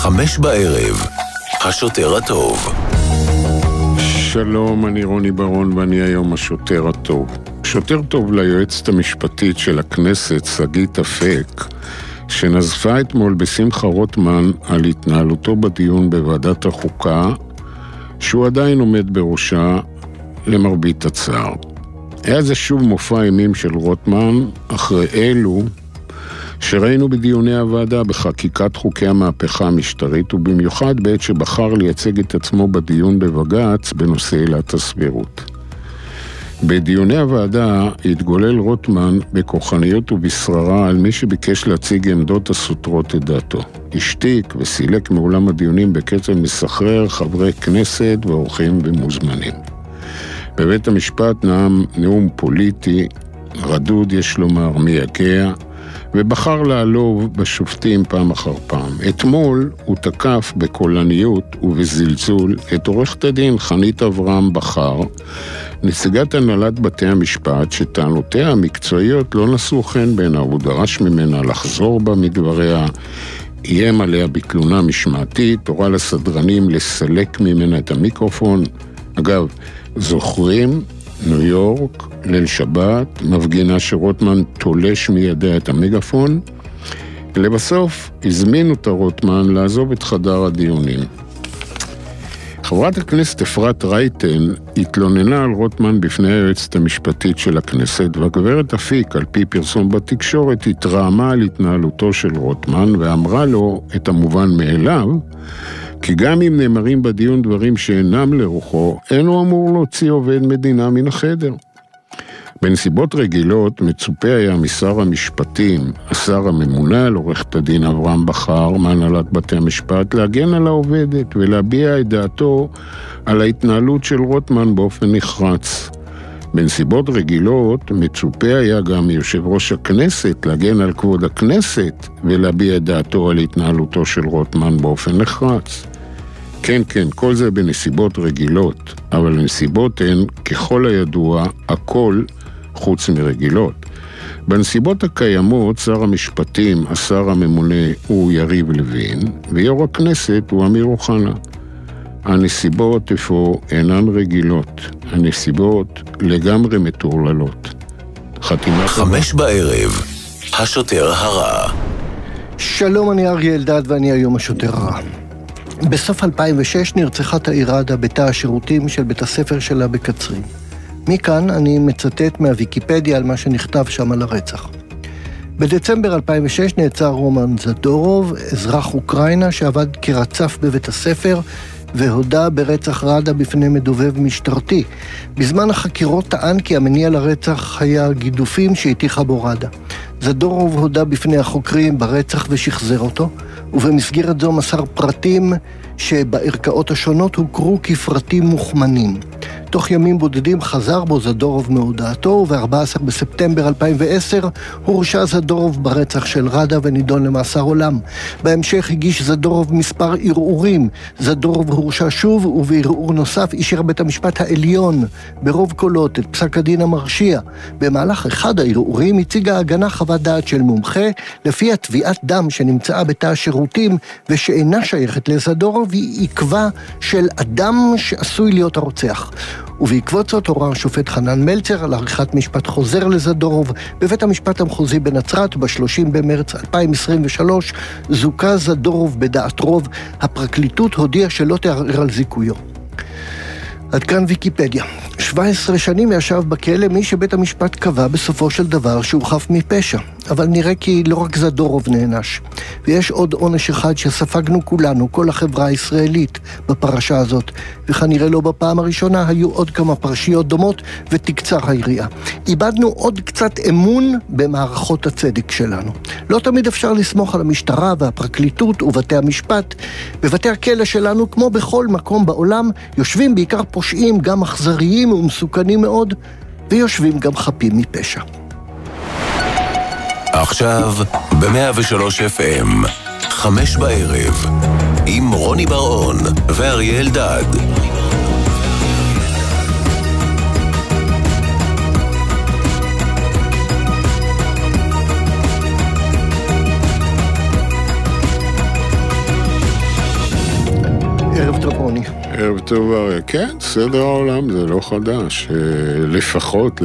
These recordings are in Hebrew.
5:00, השוטר הטוב. שלום, אני רוני ברון ואני היום השוטר הטוב. שוטר טוב ליועצת המשפטית של הכנסת, שגית אפק, שנזפה אתמול בשמחה רוטמן על התנהלותו בדיון בוועדת החוקה, שהוא עדיין עומד בראשה למרבית הצער. היה זה שוב מופע אימים של רוטמן, אחרי אלו שראינו בדיוני הוועדה בחקיקת חוקי המהפכה המשטרית, ובמיוחד בעת שבחר לייצג את עצמו בדיון בבג"ץ בנושא עילת הסבירות. בדיוני הוועדה התגולל רוטמן בכוחניות ובשררה על מי שביקש להציג עמדות הסותרות את דעתו. השתיק וסילק מאולם הדיונים בקצב מסחרר חברי כנסת ואורחים ומוזמנים. בבית המשפט נאם נאום פוליטי, רדוד יש לומר, מייגע, ובחר לעלוב בשופטים פעם אחר פעם. אתמול הוא תקף בקולניות ובזלזול את עורכת הדין חנית אברהם בכר, נציגת הנהלת בתי המשפט, שטענותיה המקצועיות לא נשאו חן בעיניו. הוא דרש ממנה לחזור בה מדבריה, איים עליה בתלונה משמעתית, הורה לסדרנים לסלק ממנה את המיקרופון. אגב, זוכרים? ניו יורק, ליל שבת, מפגינה שרוטמן תולש מידיה את המגפון. לבסוף הזמינו את רוטמן לעזוב את חדר הדיונים. חברת הכנסת אפרת רייטן התלוננה על רוטמן בפני היועצת המשפטית של הכנסת, והגברת אפיק, על פי פרסום בתקשורת, התרעמה על התנהלותו של רוטמן ואמרה לו את המובן מאליו, כי גם אם נאמרים בדיון דברים שאינם לרוחו, אינו אמור להוציא עובד מדינה מן החדר. בנסיבות רגילות מצופה היה משר המשפטים, השר הממונה על עורכת הדין אברהם בכר, מהנהלת בתי המשפט, להגן על העובדת ולהביע את דעתו על ההתנהלות של רוטמן באופן נחרץ. בנסיבות רגילות מצופה היה גם מיושב ראש הכנסת להגן על כבוד הכנסת ולהביע את דעתו על התנהלותו של רוטמן באופן נחרץ. כן, כל זה בנסיבות רגילות, אבל נסיבות הן, ככל הידוע, הכל חוץ מרגילות. בנסיבות הקיימות, שר המשפטים, השר הממונה הוא יריב לוין, ויו"ר הכנסת הוא אמיר אוחנה. הנסיבות אפוא אינן רגילות, הנסיבות לגמרי מטורללות. חתימה 5:00, השוטר הרע. שלום, אני אריה אלדד ואני היום השוטר הרע. בסוף 2006 נרצחה תאיר ראדה בתא השירותים של בית הספר שלה בקצרין. מכאן אני מצטט מהוויקיפדיה על מה שנכתב שם על הרצח. בדצמבר 2006 נעצר רומן זדורוב, אזרח אוקראינה שעבד כרצף בבית הספר, והודה ברצח ראדה בפני מדובב משטרתי. בזמן החקירות טען כי המניע לרצח היה גידופים שהטיחה בו ראדה. זדורוב הודה בפני החוקרים ברצח ושחזר אותו, ובמסגרת זו מסר פרטים שבערכאות השונות הוכרו כפרטים מוכמנים. תוך ימים בודדים חזר בו זדורוב מהודעתו, וב-14 בספטמבר 2010 הורשע זדורוב ברצח של ראדה ונידון למאסר עולם. בהמשך הגיש זדורוב מספר ערעורים. זדורוב הורשע שוב, ובערעור נוסף אישר בית המשפט העליון ברוב קולות את פסק הדין המרשיע. במהלך אחד הערעורים הציגה ההגנה חוות דעת של מומחה, לפי התביעת דם שנמצאה בתא השירותים ושאינה שייכת לזדורוב, היא עקבה של אדם שעשוי להיות הרוצח. ובעקבות זאת הורה השופט חנן מלצר על עריכת משפט חוזר לזדורוב. בבית המשפט המחוזי בנצרת ב-30 במרץ 2023 זוכה זדורוב בדעת רוב. הפרקליטות הודיעה שלא תערער על זיכויו. עד כאן ויקיפדיה. 17 שנים ישב בכלא מי שבית המשפט קבע בסופו של דבר שהוא חף מפשע. אבל נראה כי לא רק זדורוב נענש. ויש עוד עונש אחד שספגנו כולנו, כל החברה הישראלית, בפרשה הזאת. וכנראה לא בפעם הראשונה, היו עוד כמה פרשיות דומות ותקצר היריעה. איבדנו עוד קצת אמון במערכות הצדק שלנו. לא תמיד אפשר לסמוך על המשטרה והפרקליטות ובתי המשפט. בבתי הכלא שלנו, כמו בכל מקום בעולם, יושבים בעיקר פושעים, גם אכזריים ומסוכנים מאוד, ויושבים גם חפים מפשע. עכשיו ב-103 FM, 5:00, עם רוני ברון ואריה אלדד. טוב, רוני. ערב טוב, אריה. כן, סדר העולם זה לא חדש. לפחות,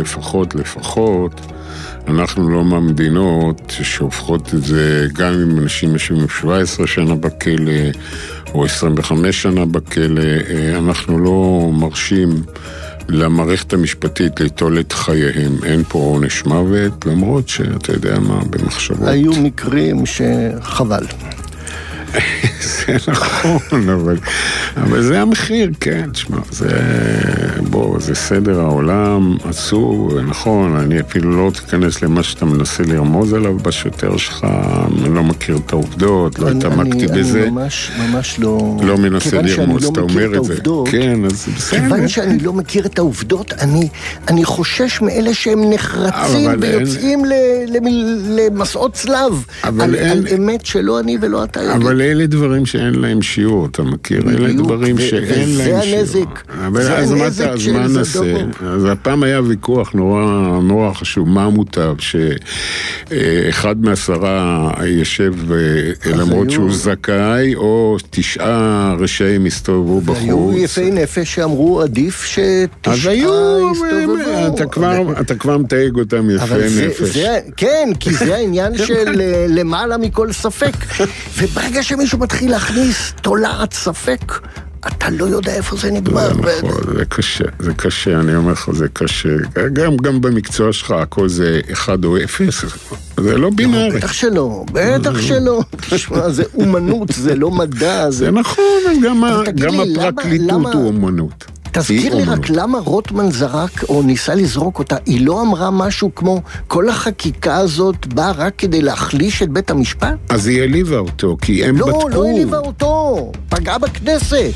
אנחנו לא מהמדינות שהופכות את זה, גם אם אנשים יושבים 17 שנה בכלא, או 25 שנה בכלא, אנחנו לא מרשים למערכת המשפטית ליטול את חייהם. אין פה עונש מוות, למרות שאתה יודע מה, במחשבות. היו מקרים שחבל. זה נכון, אבל זה המחיר, כן, תשמע, זה סדר העולם, אסור, נכון, אני אפילו לא תיכנס למה שאתה מנסה לרמוז עליו בשוטר שלך, אני לא מכיר את העובדות, לא התעמקתי בזה. אני ממש לא מנסה לרמוז, אתה אומר את זה. כן, אז בסדר. כיוון שאני לא מכיר את העובדות, אני חושש מאלה שהם נחרצים ויוצאים למסעות צלב, על אמת שלא אני ולא אתה יודעים. אבל אלה דברים שאין להם שיעור, אתה מכיר? אלה דברים שאין להם שיעור. זה הנזק של נעשה? אז הפעם היה ויכוח נורא חשוב, מה מוטב, שאחד מעשרה ישב למרות שהוא זכאי, או 9 רשעים הסתובבו בחוץ. היו יפי נפש שאמרו עדיף ש9 הסתובבו. אתה כבר מתייג אותם יפי נפש. כן, כי זה העניין של למעלה מכל ספק. וברגע שמישהו מתחיל להכניס תולעת ספק, אתה לא יודע איפה זה נגמר. זה קשה, אני אומר לך, זה קשה. גם במקצוע שלך, הכל זה 1 או 0. זה לא בינארי. בטח שלא. תשמע, זה אומנות, זה לא מדע. זה נכון, גם הפרקליטות הוא אומנות. תזכיר לי רק למה רוטמן זרק או ניסה לזרוק אותה. היא לא אמרה משהו כמו כל החקיקה הזאת באה רק כדי להחליש את בית המשפט? אז היא העליבה אותו, כי הם בדקו. לא העליבה אותו, פגעה בכנסת.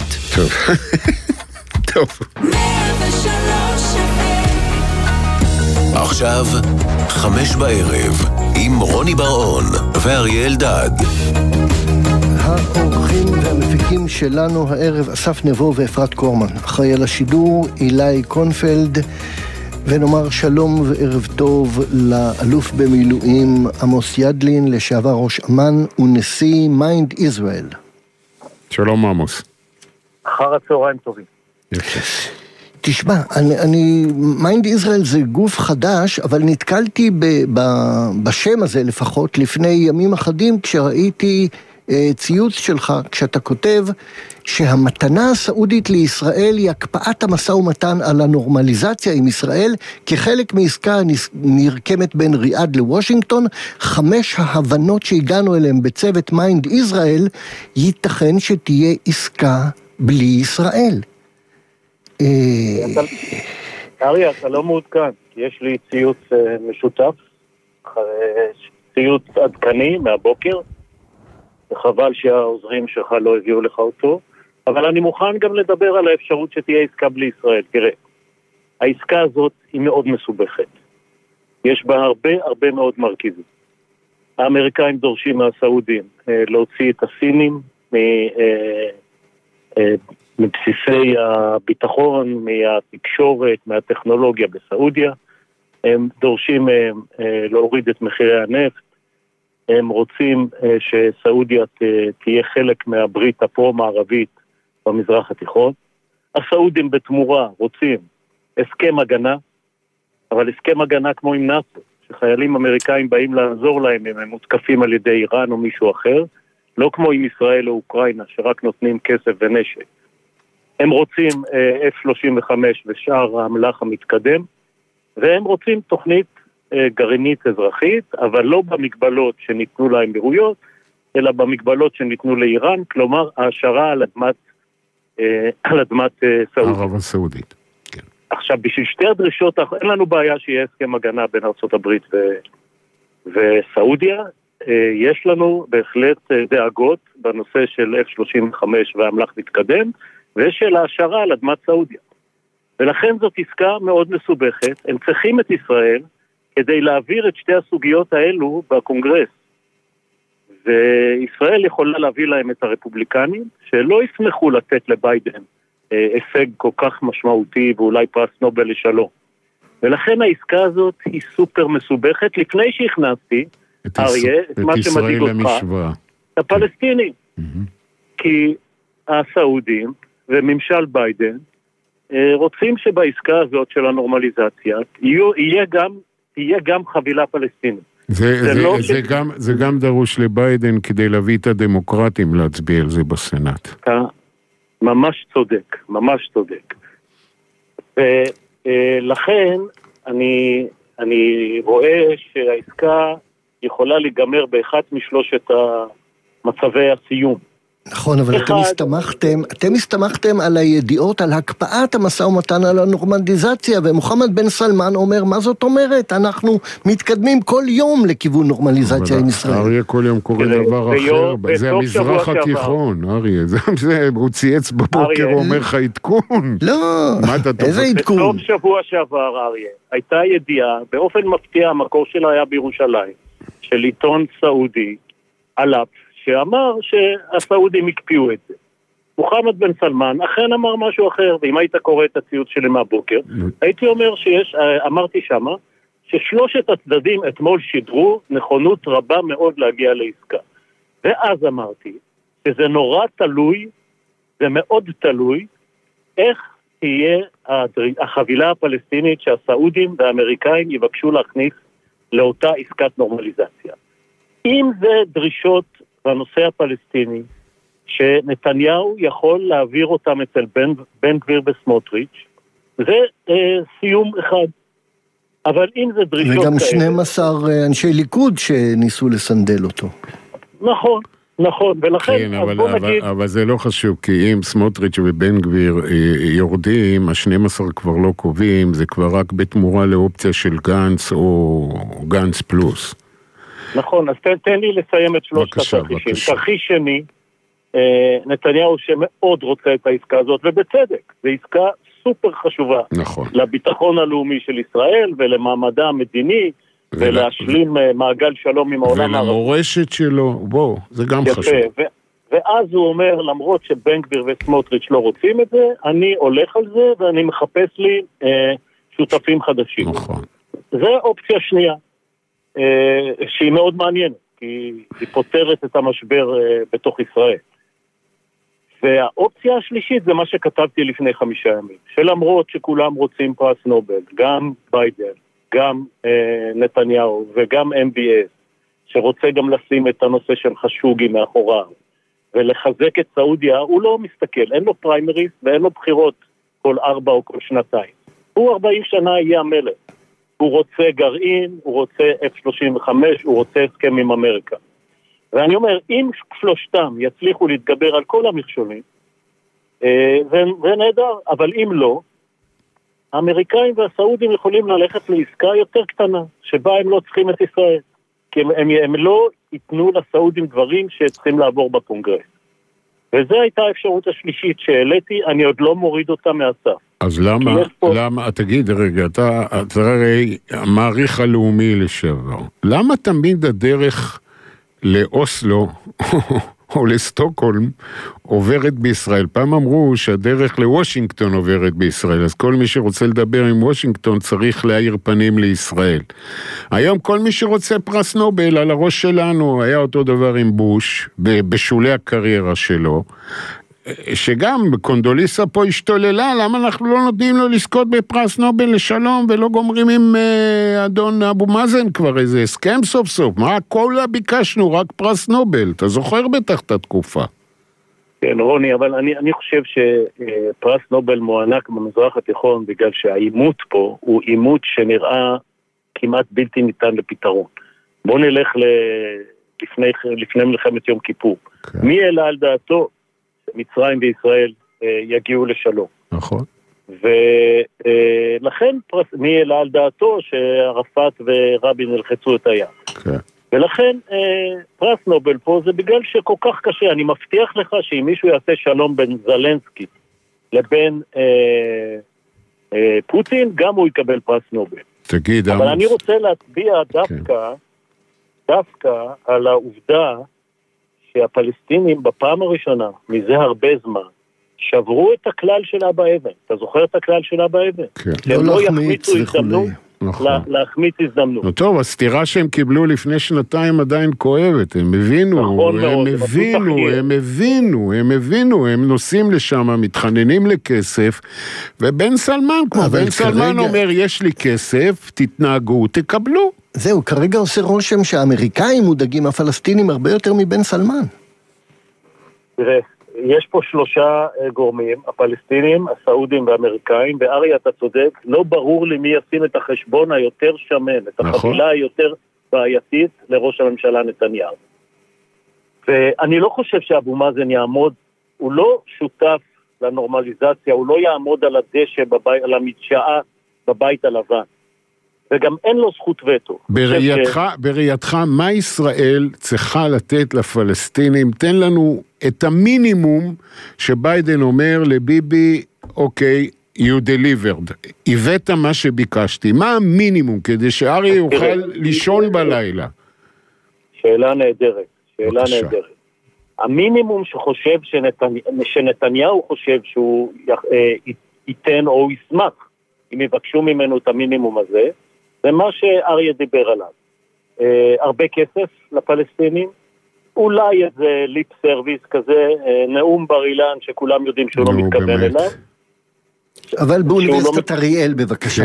טוב. עכשיו 5 בערב עם רוני בר-און ואריה אלדד. האורחים והמפיקים שלנו הערב, אסף נבו ואפרת קורמן. אחראי על השידור אילי קונפלד, ונאמר שלום וערב טוב לאלוף במילואים עמוס ידלין, לשעבר ראש אמ"ן ונשיא מיינד ישראל. שלום עמוס. אחר הצהריים טובים. יפה. תשמע, מיינד ישראל זה גוף חדש, אבל נתקלתי בשם הזה לפחות לפני ימים אחדים, כשראיתי ציוץ שלך, כשאתה כותב שהמתנה הסעודית לישראל היא הקפאת המשא ומתן על הנורמליזציה עם ישראל, כחלק מעסקה נרקמת בין ריאד לוושינגטון. 5 ההבנות שהגענו אליהם בצוות מיינד ישראל, ייתכן שתהיה עסקה בלי ישראל. אריה, אתה לא מעודכן, כי יש לי ציוץ משותף, ציוץ עדכני מהבוקר, וחבל שהעוזרים שלך לא הביאו לך אותו, אבל אני מוכן גם לדבר על האפשרות שתהיה עסקה בלי ישראל. תראה, העסקה הזאת היא מאוד מסובכת. יש בה הרבה מאוד מרכיבים. האמריקאים דורשים מהסעודים להוציא את הסינים מבסיסי הביטחון, מהתקשורת, מהטכנולוגיה בסעודיה. הם דורשים להוריד את מחירי הנפט. הם רוצים שסעודיה תהיה חלק מהברית הפרו-מערבית במזרח התיכון. הסעודים בתמורה רוצים הסכם הגנה, אבל הסכם הגנה כמו עם נאט"ו, שחיילים אמריקאים באים לעזור להם אם הם מותקפים על ידי איראן או מישהו אחר, לא כמו עם ישראל או אוקראינה שרק נותנים כסף ונשק. הם רוצים F-35 ושאר האמל"ח המתקדם, והם רוצים תוכנית גרעינית אזרחית, אבל לא במגבלות שניתנו לאמירויות, אלא במגבלות שניתנו לאיראן, כלומר העשרה על אדמת סעודית. ערב הסעודית. כן. עכשיו, בשביל שתי הדרישות, אין לנו בעיה שיהיה הסכם הגנה בין ארצות הברית וסעודיה. יש לנו בהחלט דאגות בנושא של F-35 והאמל"ח מתקדם, ושל העשרה על אדמת סעודיה. ולכן זאת עסקה מאוד מסובכת. הם צריכים את ישראל כדי להעביר את שתי הסוגיות האלו בקונגרס. וישראל יכולה להביא להם את הרפובליקנים, שלא ישמחו לתת לביידן הישג כל כך משמעותי, ואולי פרס נובל לשלום. ולכן העסקה הזאת היא סופר מסובכת. לפני שהכנסתי, אריה, את מה שמדאיג אותך, הפלסטינים. כי הסעודים וממשל ביידן רוצים שבעסקה הזאת של הנורמליזציה יהיה גם חבילה פלסטינית. זה גם דרוש לביידן כדי להביא את הדמוקרטים להצביע על זה בסנאט. אתה ממש צודק, ממש צודק. ולכן אני רואה שהעסקה יכולה להיגמר באחת משלושת מצבי הסיום. נכון, אבל אתם הסתמכתם על הידיעות, על הקפאת המשא ומתן, על הנורמליזציה, ומוחמד בן סלמן אומר, מה זאת אומרת? אנחנו מתקדמים כל יום לכיוון נורמליזציה עם ישראל. אריה כל יום קורא דבר אחר, זה המזרח התיכון, אריה, הוא צייץ בבוקר, הוא אומר לך עדכון. לא, איזה עדכון? בסוף שבוע שעבר, אריה, הייתה ידיעה, באופן מפתיע, המקור שלה היה בירושלים, של עיתון סעודי, עלאפ, שאמר שהסעודים הקפיאו את זה. מוחמד בן סלמן אכן אמר משהו אחר, ואם היית קורא את הציוץ שלי מהבוקר, הייתי אומר אמרתי שמה, ששלושת הצדדים אתמול שידרו נכונות רבה מאוד להגיע לעסקה. ואז אמרתי שזה נורא תלוי, זה מאוד תלוי, איך תהיה החבילה הפלסטינית שהסעודים והאמריקאים יבקשו להכניס לאותה עסקת נורמליזציה. אם זה דרישות בנושא הפלסטיני, שנתניהו יכול להעביר אותם אצל בן גביר וסמוטריץ', זה סיום אחד. אבל אם זה דרישות כאלה... וגם 12 אנשי ליכוד שניסו לסנדל אותו. נכון, נכון, ולכן... כן, אבל זה לא חשוב, כי אם סמוטריץ' ובן גביר יורדים, ה-12 כבר לא קובעים, זה כבר רק בתמורה לאופציה של גנץ או גנץ פלוס. נכון, אז תן לי לסיים את שלושת התרחישים. תרחיש שני, נתניהו שמאוד רוצה את העסקה הזאת, ובצדק, זו עסקה סופר חשובה. נכון. לביטחון הלאומי של ישראל, ולמעמדה המדיני, ולהשלים מעגל שלום עם העולם הערבי. ולמורשת שלו, בוא, זה גם חשוב. ואז הוא אומר, למרות שבן גביר וסמוטריץ' לא רוצים את זה, אני הולך על זה, ואני מחפש לי שותפים חדשים. נכון. זה אופציה שנייה. שהיא מאוד מעניינת, כי היא פותרת את המשבר בתוך ישראל. והאופציה השלישית זה מה שכתבתי לפני 5 ימים, שלמרות שכולם רוצים פרס נובל, גם ביידן, גם נתניהו וגם MBS, שרוצה גם לשים את הנושא של חשוגי מאחוריו, ולחזק את סעודיה, הוא לא מסתכל, אין לו פריימריס ואין לו בחירות כל 4 או כל 2 שנתיים. הוא 40 שנה יהיה המלך. הוא רוצה גרעין, הוא רוצה F-35, הוא רוצה הסכם עם אמריקה. ואני אומר, אם שלושתם יצליחו להתגבר על כל המכשולים, זה נהדר, אבל אם לא, האמריקאים והסעודים יכולים ללכת לעסקה יותר קטנה, שבה הם לא צריכים את ישראל. כי הם לא ייתנו לסעודים דברים שצריכים לעבור בקונגרס. וזו הייתה האפשרות השלישית שהעליתי, אני עוד לא מוריד אותה מהסף. אז למה, תגיד רגע, אתה הרי המעריך הלאומי לשעבר, למה תמיד הדרך לאוסלו או לסטוקהולם עוברת בישראל? פעם אמרו שהדרך לוושינגטון עוברת בישראל, אז כל מי שרוצה לדבר עם וושינגטון צריך להאיר פנים לישראל. היום כל מי שרוצה פרס נובל על הראש שלנו, היה אותו דבר עם בוש, בשולי הקריירה שלו, שגם קונדוליסה פה השתוללה, למה אנחנו לא נותנים לו לזכות בפרס נובל לשלום, ולא גומרים עם אדון אבו מאזן כבר איזה הסכם סוף סוף? מה כולה ביקשנו? רק פרס נובל. אתה זוכר בטח את התקופה. כן, רוני, אבל אני חושב שפרס נובל מוענק במזרח התיכון, בגלל שהאימות פה הוא אימות שנראה כמעט בלתי ניתן לפתרון. בוא נלך לפני מלחמת יום כיפור. מי העלה על דעתו? מצרים וישראל יגיעו לשלום. נכון. ולכן מי העלה על דעתו שערפאת ורבין ילחצו את היד. כן. ולכן פרס נובל פה זה בגלל שכל כך קשה. אני מבטיח לך שאם מישהו יעשה שלום בין זלנסקי לבין פוטין, גם הוא יקבל פרס נובל. תגיד, אבל אני רוצה להצביע דווקא על העובדה שהפלסטינים בפעם הראשונה, מזה הרבה זמן, שברו את הכלל של אבא אבן. אתה זוכר את הכלל של אבא אבן? כן. לא להחמיץ וכולי. להחמיץ הזדמנות. טוב, הסתירה שהם קיבלו לפני שנתיים עדיין כואבת, הם הבינו, הם נוסעים לשם, מתחננים לכסף, ובן סלמן, כמו בן סלמן אומר, יש לי כסף, תתנהגו, תקבלו. זהו, כרגע עושה רושם שהאמריקאים מודאגים הפלסטינים הרבה יותר מבן סלמן. תראה, יש פה 3 גורמים, הפלסטינים, הסעודים והאמריקאים, וארי אתה צודק, לא ברור לי מי ישים את החשבון היותר שמן, את החבילה היותר בעייתית לראש הממשלה נתניהו. ואני לא חושב שאבו מאזן יעמוד, הוא לא שותף לנורמליזציה, הוא לא יעמוד על הדשא, על המדשאה בבית הלבן. וגם אין לו זכות וטו. בראייתך, מה ישראל צריכה לתת לפלסטינים? תן לנו את המינימום שביידן אומר לביבי, אוקיי, you delivered. הבאת מה שביקשתי. מה המינימום כדי שארי יוכל לישון בלילה? שאלה נהדרת. המינימום שחושב שנתניהו חושב שהוא ייתן או ישמח, אם יבקשו ממנו את המינימום הזה, זה מה שאריה דיבר עליו. הרבה כסף לפלסטינים, אולי איזה ליפ סרוויס כזה, נאום בר אילן שכולם יודעים שהוא לא מתכוון אליו. אבל באוניברסיטת אריאל בבקשה.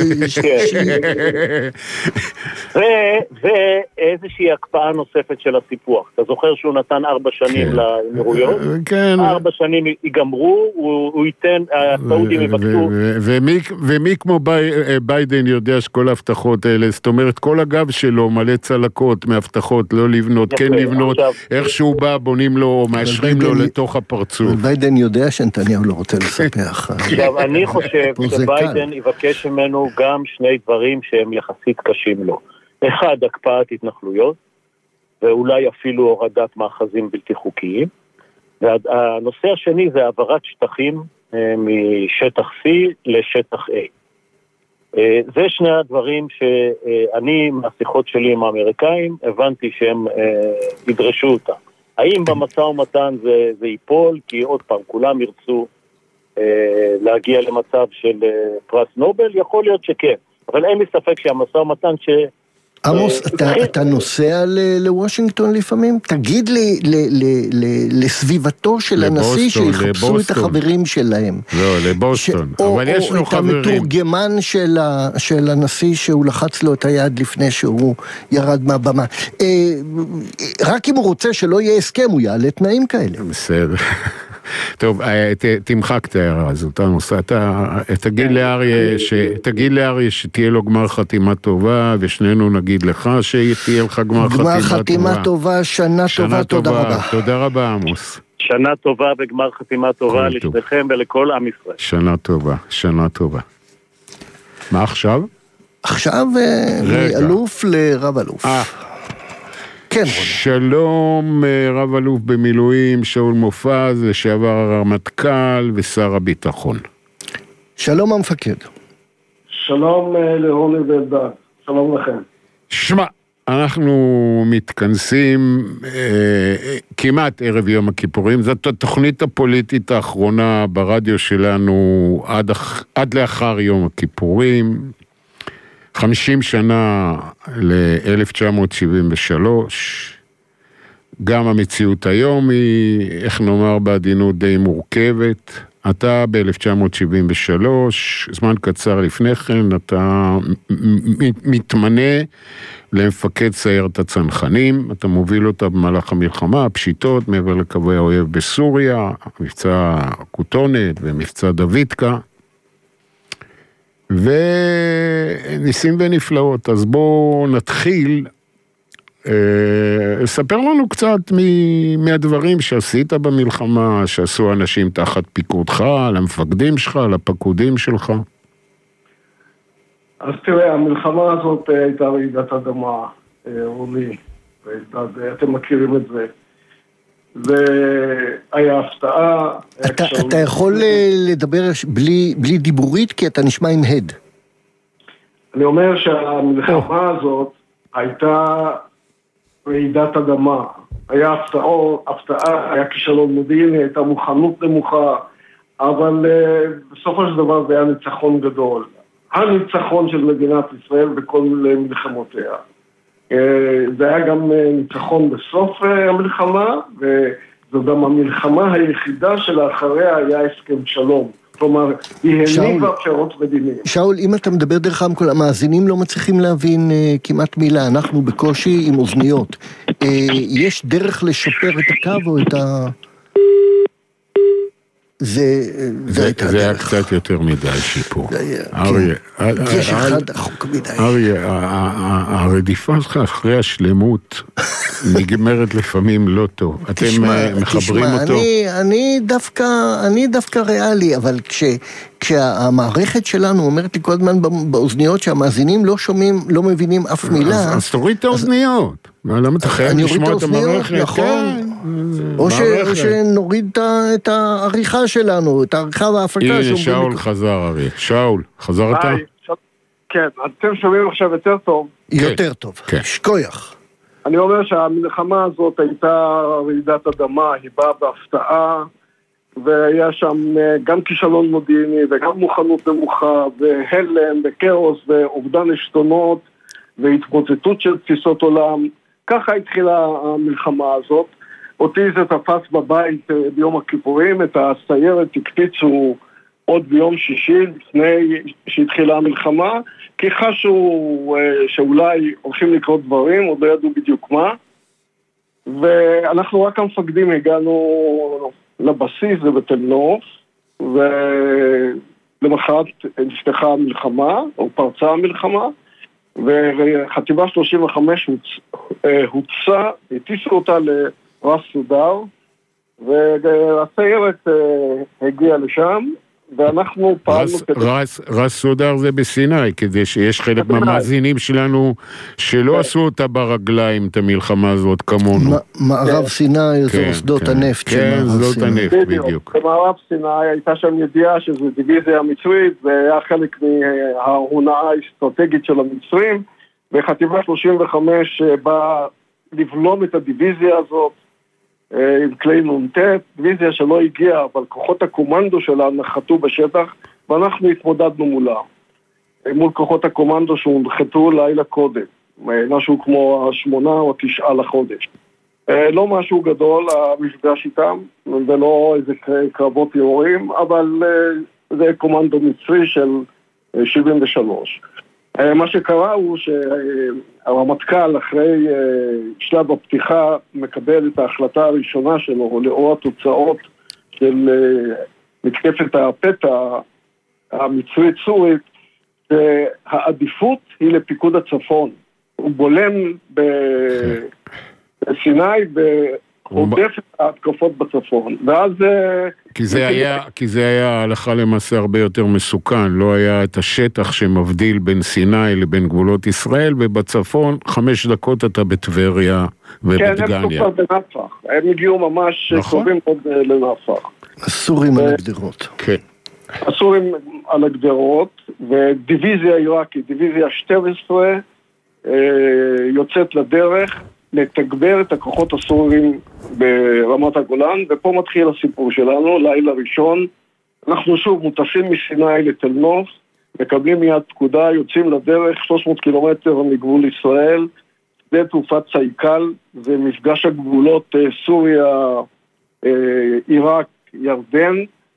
ואיזושהי הקפאה נוספת של הסיפוח. אתה זוכר שהוא נתן 4 שנים לאמירויות? 4 שנים ייגמרו, הוא ייתן, הסעודים יבקשו. ומי כמו ביידן יודע שכל ההבטחות האלה, זאת אומרת, כל הגב שלו מלא צלקות מהבטחות, לא לבנות, כן לבנות, איך שהוא בא, בונים לו, מאשרים לו לתוך הפרצוף. ביידן יודע שנתניהו לא רוצה לספח. עכשיו, אני חושב שביידן יבקש ממנו גם 2 דברים שהם יחסית קשים לו. 1, הקפאת התנחלויות, ואולי אפילו הורדת מאחזים בלתי חוקיים. והנושא השני זה העברת שטחים משטח C לשטח A. זה 2 הדברים שאני, מהשיחות שלי עם האמריקאים, הבנתי שהם ידרשו אותם. האם במשא ומתן זה ייפול? כי עוד פעם, כולם ירצו להגיע למצב של פרס נובל, יכול להיות שכן, אבל אין לי ספק שהמשא ומתן עמוס, אתה נוסע לוושינגטון לפעמים? תגיד לי לסביבתו של הנשיא שיחפשו את החברים שלהם. לא, לבוסטון. או את המתורגמן של הנשיא שהוא לחץ לו את היד לפני שהוא ירד מהבמה. רק אם הוא רוצה שלא יהיה הסכם, הוא יעלה תנאים כאלה. בסדר. טוב, תמחק את הערה הזאת, תגיד לאריה שתהיה לו גמר חתימה טובה, ושנינו נגיד לך שתהיה לך גמר חתימה טובה. גמר חתימה טובה, שנה טובה, תודה רבה. תודה רבה, עמוס. שנה טובה וגמר חתימה טובה לשניכם ולכל עם ישראל. שנה טובה, שנה טובה. מה עכשיו? עכשיו מאלוף לרב אלוף. כן, שלום רב אלוף במילואים, שאול מופז, לשעבר הרמטכ"ל ושר הביטחון. שלום המפקד. שלום לרוני ואלדד, שלום לכם. שמע, אנחנו מתכנסים כמעט ערב יום הכיפורים, זאת התוכנית הפוליטית האחרונה ברדיו שלנו עד לאחר יום הכיפורים. 50 שנה ל-1973, גם המציאות היום היא, איך נאמר בעדינות, די מורכבת. אתה ב-1973, זמן קצר לפני כן, אתה מתמנה למפקד סיירת הצנחנים, אתה מוביל אותה במהלך המלחמה, הפשיטות מעבר לקווי האויב בסוריה, מבצע כותונת ומבצע דוידקה, וניסים ונפלאות. אז בואו נתחיל, ספר לנו קצת מהדברים שעשית במלחמה, שעשו אנשים תחת פיקודך, למפקדים שלך, לפקודים שלך. אז תראה, המלחמה הזאת הייתה רעידת אדמה, רוני, אתם מכירים את זה. והיה הפתעה. אתה יכול לדבר בלי דיבורית, כי אתה נשמע עם הד. אני אומר שהמלחמה הזאת הייתה רעידת אדמה. היה הפתעה, היה כישלון מודיעיני, הייתה מוכנות נמוכה, אבל בסופו של דבר זה היה ניצחון גדול. הניצחון של מדינת ישראל בכל מלחמותיה. זה היה גם ניצחון בסוף המלחמה, וזו גם המלחמה היחידה שלאחריה היה הסכם שלום. כלומר, היא העניבה פשרות מדיניות. שאול, אם אתה מדבר דרך רמקול, המאזינים לא מצליחים להבין כמעט מילה, אנחנו בקושי עם אוזניות. יש דרך לשפר את הקו או את ה... זה היה קצת יותר מדי שיפור. אריה, יש אחד החוק מדי. אריה, הרדיפה שלך אחרי השלמות נגמרת לפעמים לא טוב. אתם מחברים אותו? אני דווקא ריאלי, אבל כשהמערכת שלנו אומרת לי כל הזמן באוזניות שהמאזינים לא שומעים, לא מבינים אף מילה. אז תוריד את האוזניות. למה אתה חייב לשמוע את המערכת? נכון. או שנוריד את העריכה שלנו, את העריכה וההפקה. הנה, שאול חזר, אריה. שאול, חזרת? כן, אתם שומעים עכשיו יותר טוב? יותר טוב, שכוייך. אני אומר שהמלחמה הזאת הייתה רעידת אדמה, היא באה בהפתעה, והיה שם גם כישלון מודיעיני, וגם מוכנות נמוכה, והלם, וכאוס, ואובדן עשתונות, והתפוצצות של תפיסות עולם. ככה התחילה המלחמה הזאת. אותי זה תפס בבית ביום הכיפורים, את הסיירת הקפיצו עוד ביום שישי לפני שהתחילה המלחמה, כי חשו שאולי הולכים לקרות דברים, עוד לא ידעו בדיוק מה, ואנחנו רק המפקדים הגענו לבסיס ובתל נוף, ולמחרת נפתחה המלחמה, או פרצה המלחמה, וחטיבה 35 הוצאה, הטיסו אותה לרס סודר, והסיירת הגיעה לשם, ואנחנו פעלנו... רס סודר זה בסיני, כדי שיש חלק מהמאזינים שלנו שלא עשו אותה ברגליים, את המלחמה הזאת כמונו. מערב סיני, אזור שדות הנפט. כן, שדות הנפט, בדיוק. במערב סיני הייתה שם ידיעה שזו דיוויזיה מצרית, זה היה חלק מההונאה האסטרטגית של המצרים, וחטיבה 35 באה לבלום את הדיוויזיה הזאת, עם כלי נ"ט, דיוויזיה שלא הגיעה, אבל כוחות הקומנדו שלה נחתו בשטח, ואנחנו התמודדנו מולה. מול כוחות הקומנדו שהונחתו לילה קודם, משהו כמו 8 או 9 לחודש. לא משהו גדול המפגש איתם, ולא איזה קרבות יורים, אבל זה קומנדו מצרי של 73. מה שקרה הוא שהרמטכ"ל אחרי שלב הפתיחה מקבל את ההחלטה הראשונה שלו לאור התוצאות של מתקפת הפתע המצרית סורית, שהעדיפות היא לפיקוד הצפון. הוא בולם בסיני ועודף את ההתקפות בצפון, ואז... כי זה היה הלכה למעשה הרבה יותר מסוכן, לא היה את השטח שמבדיל בין סיני לבין גבולות ישראל, ובצפון 5 דקות אתה בטבריה ובדגניה. כן, הם כבר בנפח, הם הגיעו ממש קרובים עוד לנפח. הסורים על הגדרות. כן. הסורים על הגדרות, ודיוויזיה עיראקית, דיוויזיה 12, יוצאת לדרך, לתגבר את הכוחות הסוריים ברמת הגולן, ופה מתחיל הסיפור שלנו, לילה ראשון, אנחנו שוב מוטסים מסיני לתל נוף, מקבלים מיד פקודה, יוצאים לדרך 300 קילומטר מגבול ישראל, שדה תעופה צייקל, זה מפגש הגבולות סוריה, עיראק, ירדן,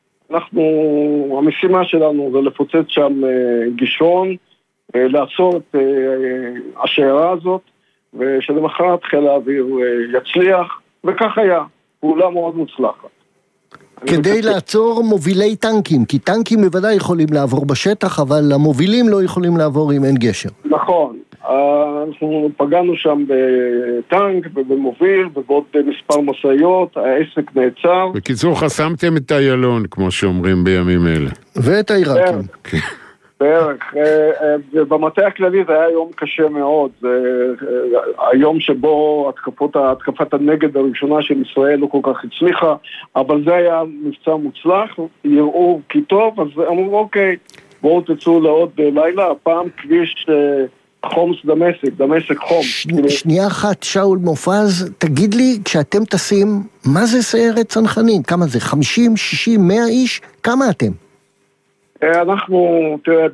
המשימה שלנו זה לפוצץ שם גישרון, לעצור את השיירה הזאת, ושלמחרת חיל האוויר יצליח, וכך היה, פעולה מאוד מוצלחת. כדי לעצור מובילי טנקים, כי טנקים בוודאי יכולים לעבור בשטח, אבל המובילים לא יכולים לעבור אם אין גשר. נכון, אנחנו פגענו שם בטנק ובמוביל, ובעוד מספר מסעיות, העסק נעצר. בקיצור, חסמתם את איילון, כמו שאומרים בימים אלה. ואת העיראקים. בערך, ובמטה הכללי זה היה יום קשה מאוד, היום שבו התקפת הנגד הראשונה של ישראל לא כל כך הצליחה, אבל זה היה מבצע מוצלח, יראו כי טוב, אז אמרו אוקיי, בואו תצאו לעוד לילה, הפעם כביש חומס דמשק חום. שנייה אחת, שאול מופז, תגיד לי, כשאתם טסים, מה זה סיירת צנחנים? כמה זה? 50, 60, 100 איש? כמה אתם? אנחנו, תראה,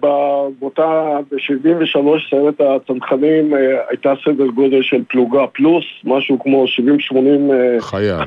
ב-73 סיירת הצנחנים הייתה סדר גודל של פלוגה פלוס, משהו כמו 70-80 חייל.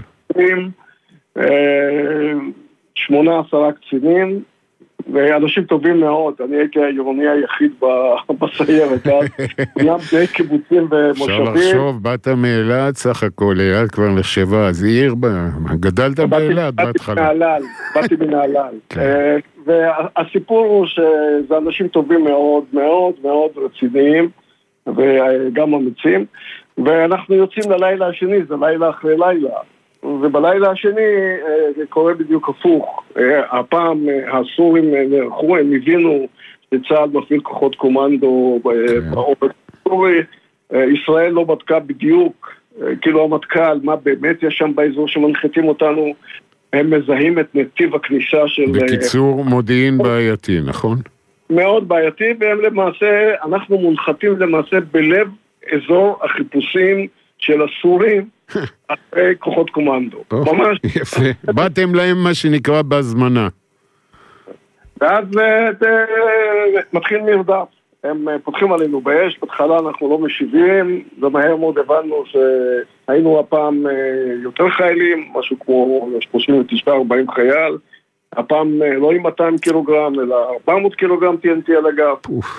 18 קצינים, ואנשים טובים מאוד. אני הייתי העירוני היחיד בסיירת, גם די קיבוצים ומושבים. אפשר לחשוב, באת מאילת, סך הכל, אילת כבר נחשבה, אז עיר, גדלת באילת בהתחלה. באתי מנהלל. והסיפור הוא שזה אנשים טובים מאוד, מאוד, מאוד רציניים, וגם אמיצים, ואנחנו יוצאים ללילה השני, זה לילה אחרי לילה. ובלילה השני זה קורה בדיוק הפוך. הפעם הסורים נערכו, הם הבינו שצה"ל מפעיל כוחות קומנדו בעורף הסורי. ישראל לא בדקה בדיוק, כאילו המטכ"ל, מה באמת יש שם באזור שמנחיתים אותנו. הם מזהים את נתיב הכניסה של... בקיצור, מודיעין בעייתי, נכון? מאוד בעייתי, והם למעשה, אנחנו מונחתים למעשה בלב אזור החיפושים של הסורים אחרי כוחות קומנדו. ממש. יפה. באתם להם מה שנקרא בהזמנה. ואז מתחיל מרדף. הם פותחים עלינו באש, בתחילה אנחנו לא משיבים, ומהר מאוד הבנו שהיינו הפעם יותר חיילים, משהו כמו 39-40 חייל, הפעם לא עם 200 קילוגרם, אלא 400 קילוגרם TNT על הגב.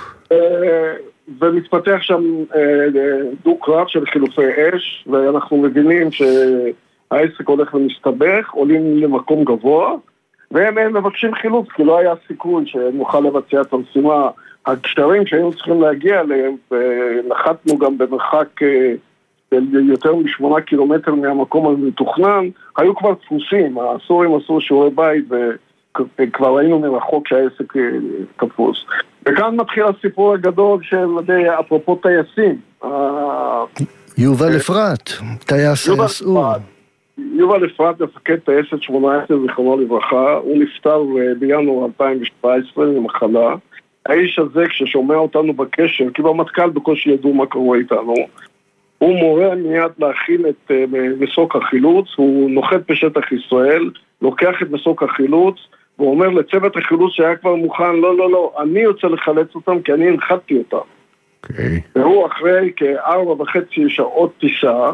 ומתפתח שם דוק רב של חילופי אש, ואנחנו מבינים שהעסק הולך ומסתבך, עולים למקום גבוה, והם מבקשים חילוף, כי לא היה סיכוי שנוכל לבצע את המשימה. הקשרים שהיינו צריכים להגיע אליהם, ונחתנו גם במרחק של יותר מ8 קילומטר מהמקום המתוכנן, היו כבר תפוסים, הסורים עשו שיעורי בית, וכבר היינו מרחוק שהעסק תפוס. וכאן מתחיל הסיפור הגדול של אפרופו טייסים. יובל אפרת, טייס היסעור. יובל אפרת, מפקד טייסת 18, זיכרונו לברכה, הוא נפטר בינואר 2017 למחלה. האיש הזה, כששומע אותנו בקשר, כי במטכ"ל בקושי ידעו מה קורה איתנו, הוא מורה מיד להכין את מסוק החילוץ, הוא נוחת בשטח ישראל, לוקח את מסוק החילוץ, והוא אומר לצוות החילוץ שהיה כבר מוכן, לא, אני יוצא לחלץ אותם כי אני הנחתתי אותם. Okay. והוא אחרי כ4.5 שעות טיסה,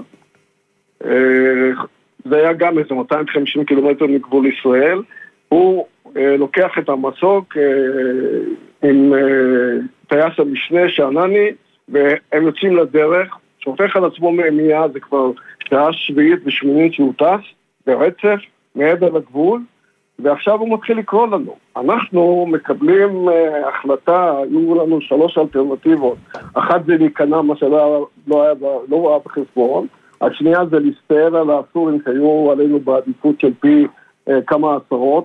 זה היה גם איזה 250 קילומטר מגבול ישראל, הוא לוקח את המסוק עם טייס המשנה שענני, והם יוצאים לדרך, שופך על עצמו מיד, זה כבר שעה 7 ו8 שהוא טס, ברצף, מעבר לגבול, ועכשיו הוא מתחיל לקרוא לנו. אנחנו מקבלים החלטה, היו לנו 3 אלטרנטיבות. אחת זה להיכנע, מה שלא היה בחשבון. השנייה זה להסתער על הסורים שהיו עלינו בעדיפות של פי כמה עשרות,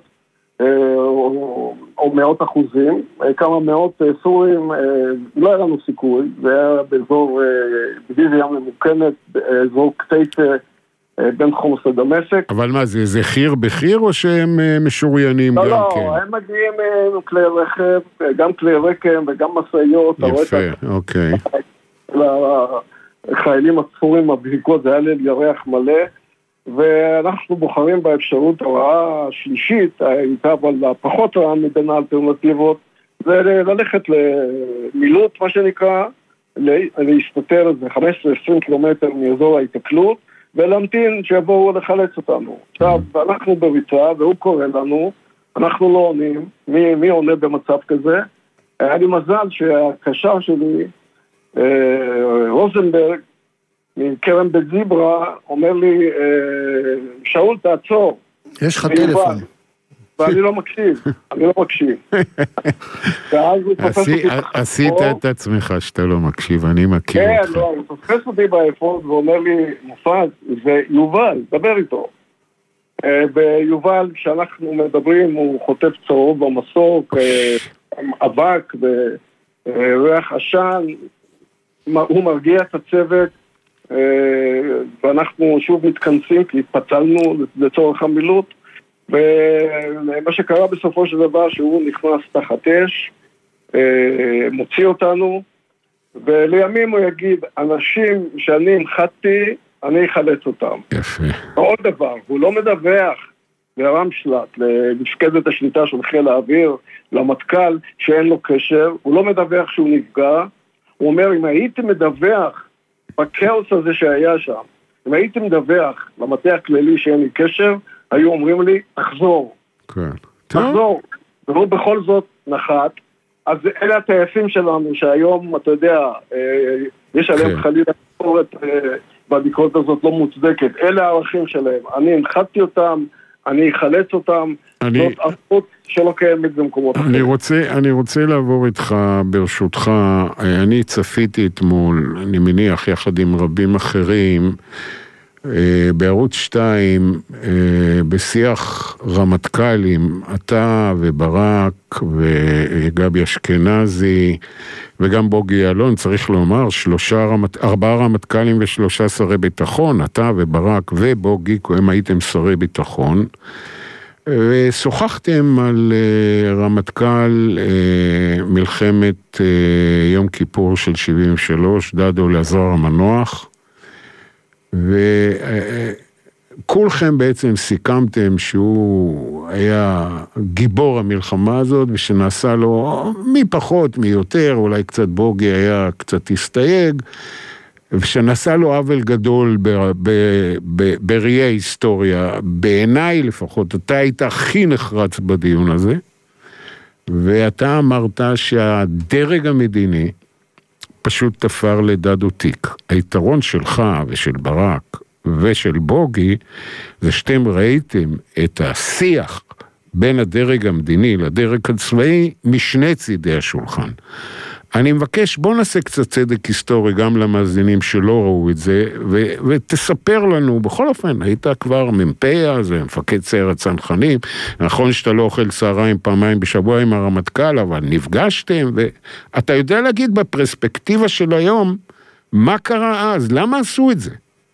או מאות אחוזים. כמה מאות סורים, לא היה לנו סיכוי. זה היה באזור דיוויזיה ממוקמת, באזור קטייפה, בין חומס לדמשק. אבל מה, זה חיר בחיר או שהם משוריינים גם כן? לא, הם מגיעים כלי רכב, גם כלי רקם וגם מסעיות. יפה, אוקיי. לחיילים הספורים הבדיקות, זה היה לירח מלא, ואנחנו בוחרים באפשרות הרעה השלישית, הייתה אבל הפחות רעה מבין האלטרנטיבות, זה ללכת למילוט, מה שנקרא, להסתתר איזה 15-20 קילומטר מאזור ההתקלות, ולהמתין שיבואו לחלץ אותנו. עכשיו, אנחנו בריצה, והוא קורא לנו, אנחנו לא עונים, מי עונה במצב כזה? היה לי מזל שהקשר שלי, רוזנברג, מקרן בית זיברה, אומר לי, שאול תעצור. יש לך טלפון. ואני לא מקשיב, עשית את עצמך שאתה לא מקשיב, אני מכיר אותך. כן, לא, הוא תופס אותי באפוד ואומר לי, מופז, זה יובל, דבר איתו. ויובל, כשאנחנו מדברים, הוא חוטף צהוב במסוק, אבק וריח עשן, הוא מרגיע את הצוות, ואנחנו שוב מתכנסים, כי התפצלנו לצורך המילוט, ומה שקרה בסופו של דבר שהוא נכנס תחת אש, מוציא אותנו, ולימים הוא יגיד, אנשים שאני הנחתתי, אני אחלץ אותם. יפה. עוד דבר, הוא לא מדווח לרמשל"ט, למפקדת השליטה של חיל האוויר, למטכ"ל, שאין לו קשר, הוא לא מדווח שהוא נפגע, הוא אומר, אם הייתי מדווח בכאוס הזה שהיה שם, אם הייתי מדווח למטה הכללי שאין לי קשר, היו אומרים לי, תחזור. כן. תחזור. והוא בכל זאת נחת. אז אלה הטייסים שלנו, שהיום, אתה יודע, יש עליהם חלילה ביקורת, והביקורת הזאת לא מוצדקת. אלה הערכים שלהם. אני הנחתתי אותם, אני אחלץ אותם, זאת ערכות שלא קיימת במקומות אחרים. אני רוצה לעבור איתך, ברשותך, אני צפיתי אתמול, אני מניח יחד עם רבים אחרים, בערוץ 2, בשיח רמטכ"לים, אתה וברק וגבי אשכנזי וגם בוגי יעלון, צריך לומר, 4 רמטכ"לים ו3 שרי ביטחון, אתה וברק ובוגי, הם הייתם שרי ביטחון, ושוחחתם על רמטכ"ל מלחמת יום כיפור של 73, דדו אלעזר המנוח, וכולכם בעצם סיכמתם שהוא היה גיבור המלחמה הזאת, ושנעשה לו מי פחות מי יותר, אולי קצת בוגי היה קצת הסתייג, ושנעשה לו עוול גדול בראי ההיסטוריה. בעיניי לפחות, אתה היית הכי נחרץ בדיון הזה, ואתה אמרת שהדרג המדיני פשוט תפר לדדו תיק. היתרון שלך ושל ברק ושל בוגי, זה שאתם ראיתם את השיח בין הדרג המדיני לדרג הצבאי משני צידי השולחן. אני מבקש, בוא נעשה קצת צדק היסטורי גם למאזינים שלא ראו את זה, ותספר לנו, בכל אופן, היית כבר מ"פ, זה מפקד סיירת צנחנים, נכון שאתה לא אוכל צהריים פעמיים בשבוע עם הרמטכ"ל, אבל נפגשתם, ואתה יודע להגיד בפרספקטיבה של היום, מה קרה אז? למה עשו את זה?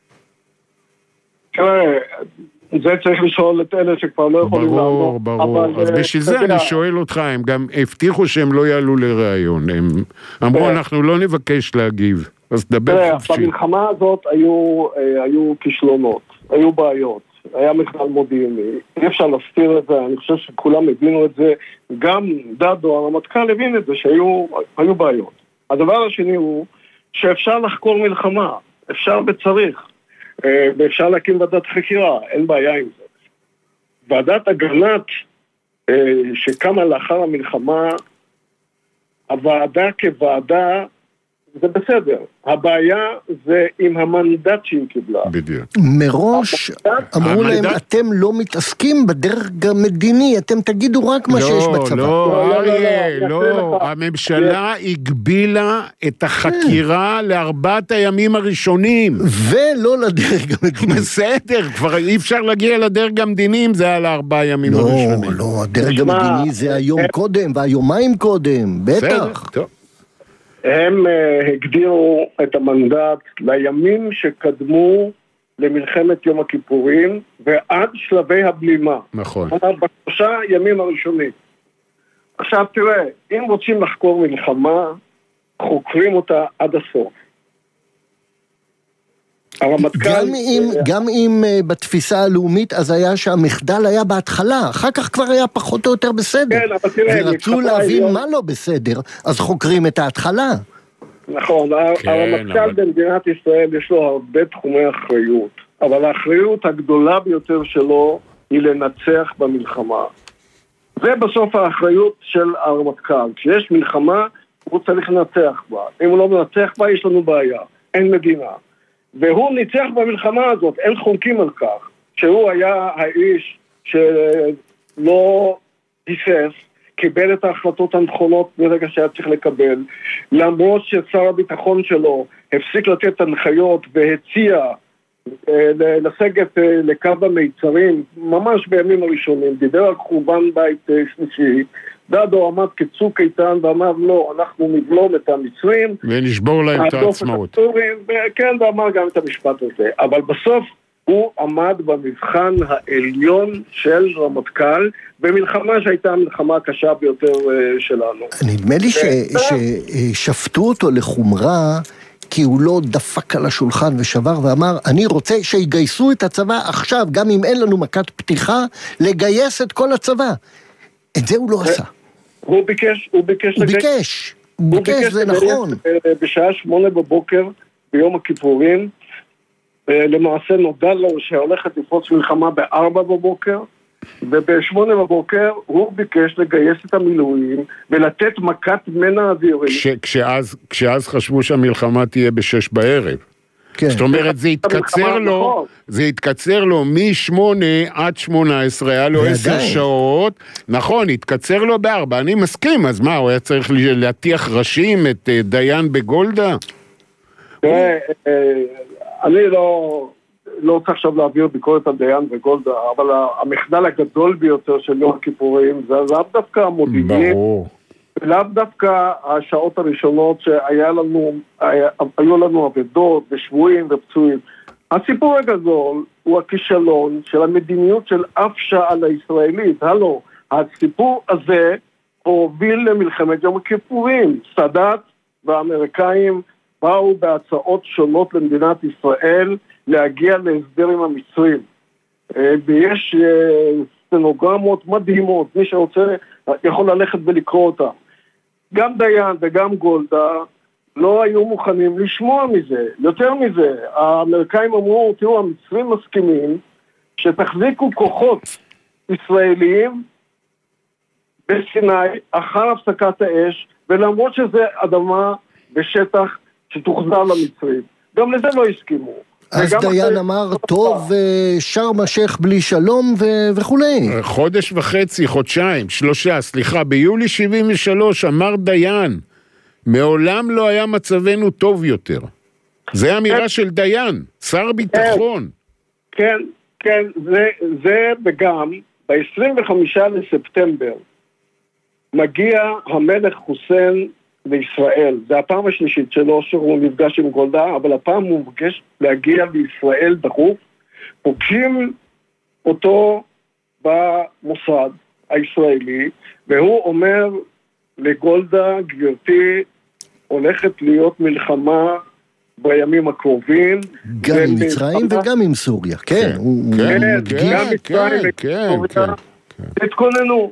זה צריך לשאול את אלה שכבר לא יכולים לענות. ברור. אז בשביל זה אני שואל אותך, הם גם הבטיחו שהם לא יעלו לראיון. הם אמרו, אנחנו לא נבקש להגיב. אז דבר חופשי. במלחמה הזאת היו כישלונות, היו בעיות, היה מחדל מודיעיני. אי אפשר להסתיר את זה, אני חושב שכולם הבינו את זה. גם דדו, הרמטכ"ל, הבין את זה שהיו בעיות. הדבר השני הוא שאפשר לחקור מלחמה, אפשר וצריך. ואפשר להקים ועדת חקירה, אין בעיה עם זה. ועדת אגרנט שקמה לאחר המלחמה, הוועדה כוועדה, זה בסדר. הבעיה זה עם המנדט שהיא קיבלה. בדיוק. מראש אמרו להם, אתם לא מתעסקים בדרג המדיני, אתם תגידו רק מה שיש בצבא. לא, הממשלה הגבילה את החקירה ל4 הימים הראשונים. ולא לדרג המדיני. בסדר, כבר אי אפשר להגיע לדרג המדיני אם זה היה ל4 הימים הראשונים. לא, הדרג המדיני זה היום קודם והיומיים קודם, בטח. טוב. הם הגדירו את המנדט לימים שקדמו למלחמת יום הכיפורים ועד שלבי הבלימה. נכון. ב3 ימים הראשונים. עכשיו תראה, אם רוצים לחקור מלחמה, חוקרים אותה עד הסוף. גם אם בתפיסה הלאומית אז היה שהמחדל היה בהתחלה, אחר כך כבר היה פחות או יותר בסדר. כן, אבל תראה, ורצו להבין מה לא בסדר, אז חוקרים את ההתחלה. נכון, הרמטכ"ל במדינת ישראל יש לו הרבה תחומי אחריות, אבל האחריות הגדולה ביותר שלו היא לנצח במלחמה. זה בסוף האחריות של הרמטכ"ל. כשיש מלחמה, הוא צריך לנצח בה. אם הוא לא מנצח בה, יש לנו בעיה. אין מדינה. והוא ניצח במלחמה הזאת, אין חונקים על כך, שהוא היה האיש שלא היסס, קיבל את ההחלטות הנכונות ברגע שהיה צריך לקבל, למרות ששר הביטחון שלו הפסיק לתת הנחיות והציע לסגת לקו המיצרים, ממש בימים הראשונים, דיבר על חורבן בית שלישי, דדו עמד כצוק איתן ואמר לא, אנחנו נבלום את המצרים ונשבור להם את העצמאות. כן, ואמר גם את המשפט הזה, אבל בסוף הוא עמד במבחן העליון של רמטכ"ל במלחמה שהייתה המלחמה הקשה ביותר שלנו. נדמה לי ששפטו אותו לחומרה כי הוא לא דפק על השולחן ושבר ואמר, אני רוצה שיגייסו את הצבא עכשיו, גם אם אין לנו מכת פתיחה, לגייס את כל הצבא. את זה הוא לא עשה. הוא ביקש זה נכון. בשעה 8 בבוקר, ביום הכיפורים, למעשה נודע לו שהולכת לפרוץ מלחמה ב4 בבוקר, וב8 בבוקר הוא ביקש לגייס את המילואים ולתת מכת מנע אווירית. כשאז חשבו שהמלחמה תהיה ב6 בערב. כן. זאת אומרת, זה התקצר לו מ8 עד 18, היה לו 10 שעות, נכון, התקצר לו ב4, אני מסכים, אז מה, הוא היה צריך להטיח ראשים את דיין בגולדה? אני לא רוצה עכשיו להעביר ביקורת על דיין וגולדה, אבל המחדל הגדול ביותר של יום הכיפורים, זה לאו דווקא המודיעין, לאו דווקא השעות הראשונות שהיו לנו עבדות ושבויים ופצועים. הסיפור הגדול הוא הכישלון של המדיניות של אף שעל הישראלית. הסיפור הזה הוביל למלחמת יום הכיפורים. סאדאת והאמריקאים באו בהצעות שונות למדינת ישראל להגיע להסדר עם המצרים. ויש סטנוגרמות מדהימות, מי שרוצה יכול ללכת ולקרוא אותם. גם דיין וגם גולדה לא היו מוכנים לשמוע מזה. יותר מזה, האמריקאים אמרו, תראו, המצרים מסכימים שתחזיקו כוחות ישראליים בסיני אחר הפסקת האש, ולמרות שזה אדמה בשטח שתוחזר למצרים. גם לזה לא הסכימו. אז דיין אמר, טוב, שרם השייח בלי שלום וכולי. חודש וחצי, חודשיים, 3, ביולי 73 אמר דיין, מעולם לא היה מצבנו טוב יותר. זה אמירה של דיין, שר ביטחון. כן, זה וגם, ב-25 לספטמבר, מגיע המלך חוסיין לישראל. זה הפעם השלישית שלו שהוא נפגש עם גולדה, אבל הפעם הוא מבקש להגיע לישראל דחוף. פוגשים אותו במוסד הישראלי, והוא אומר לגולדה, גברתי, הולכת להיות מלחמה בימים הקרובים. גם עם מצרים וגם עם סוריה. כן, גם מצרים וסוריה. תתכוננו.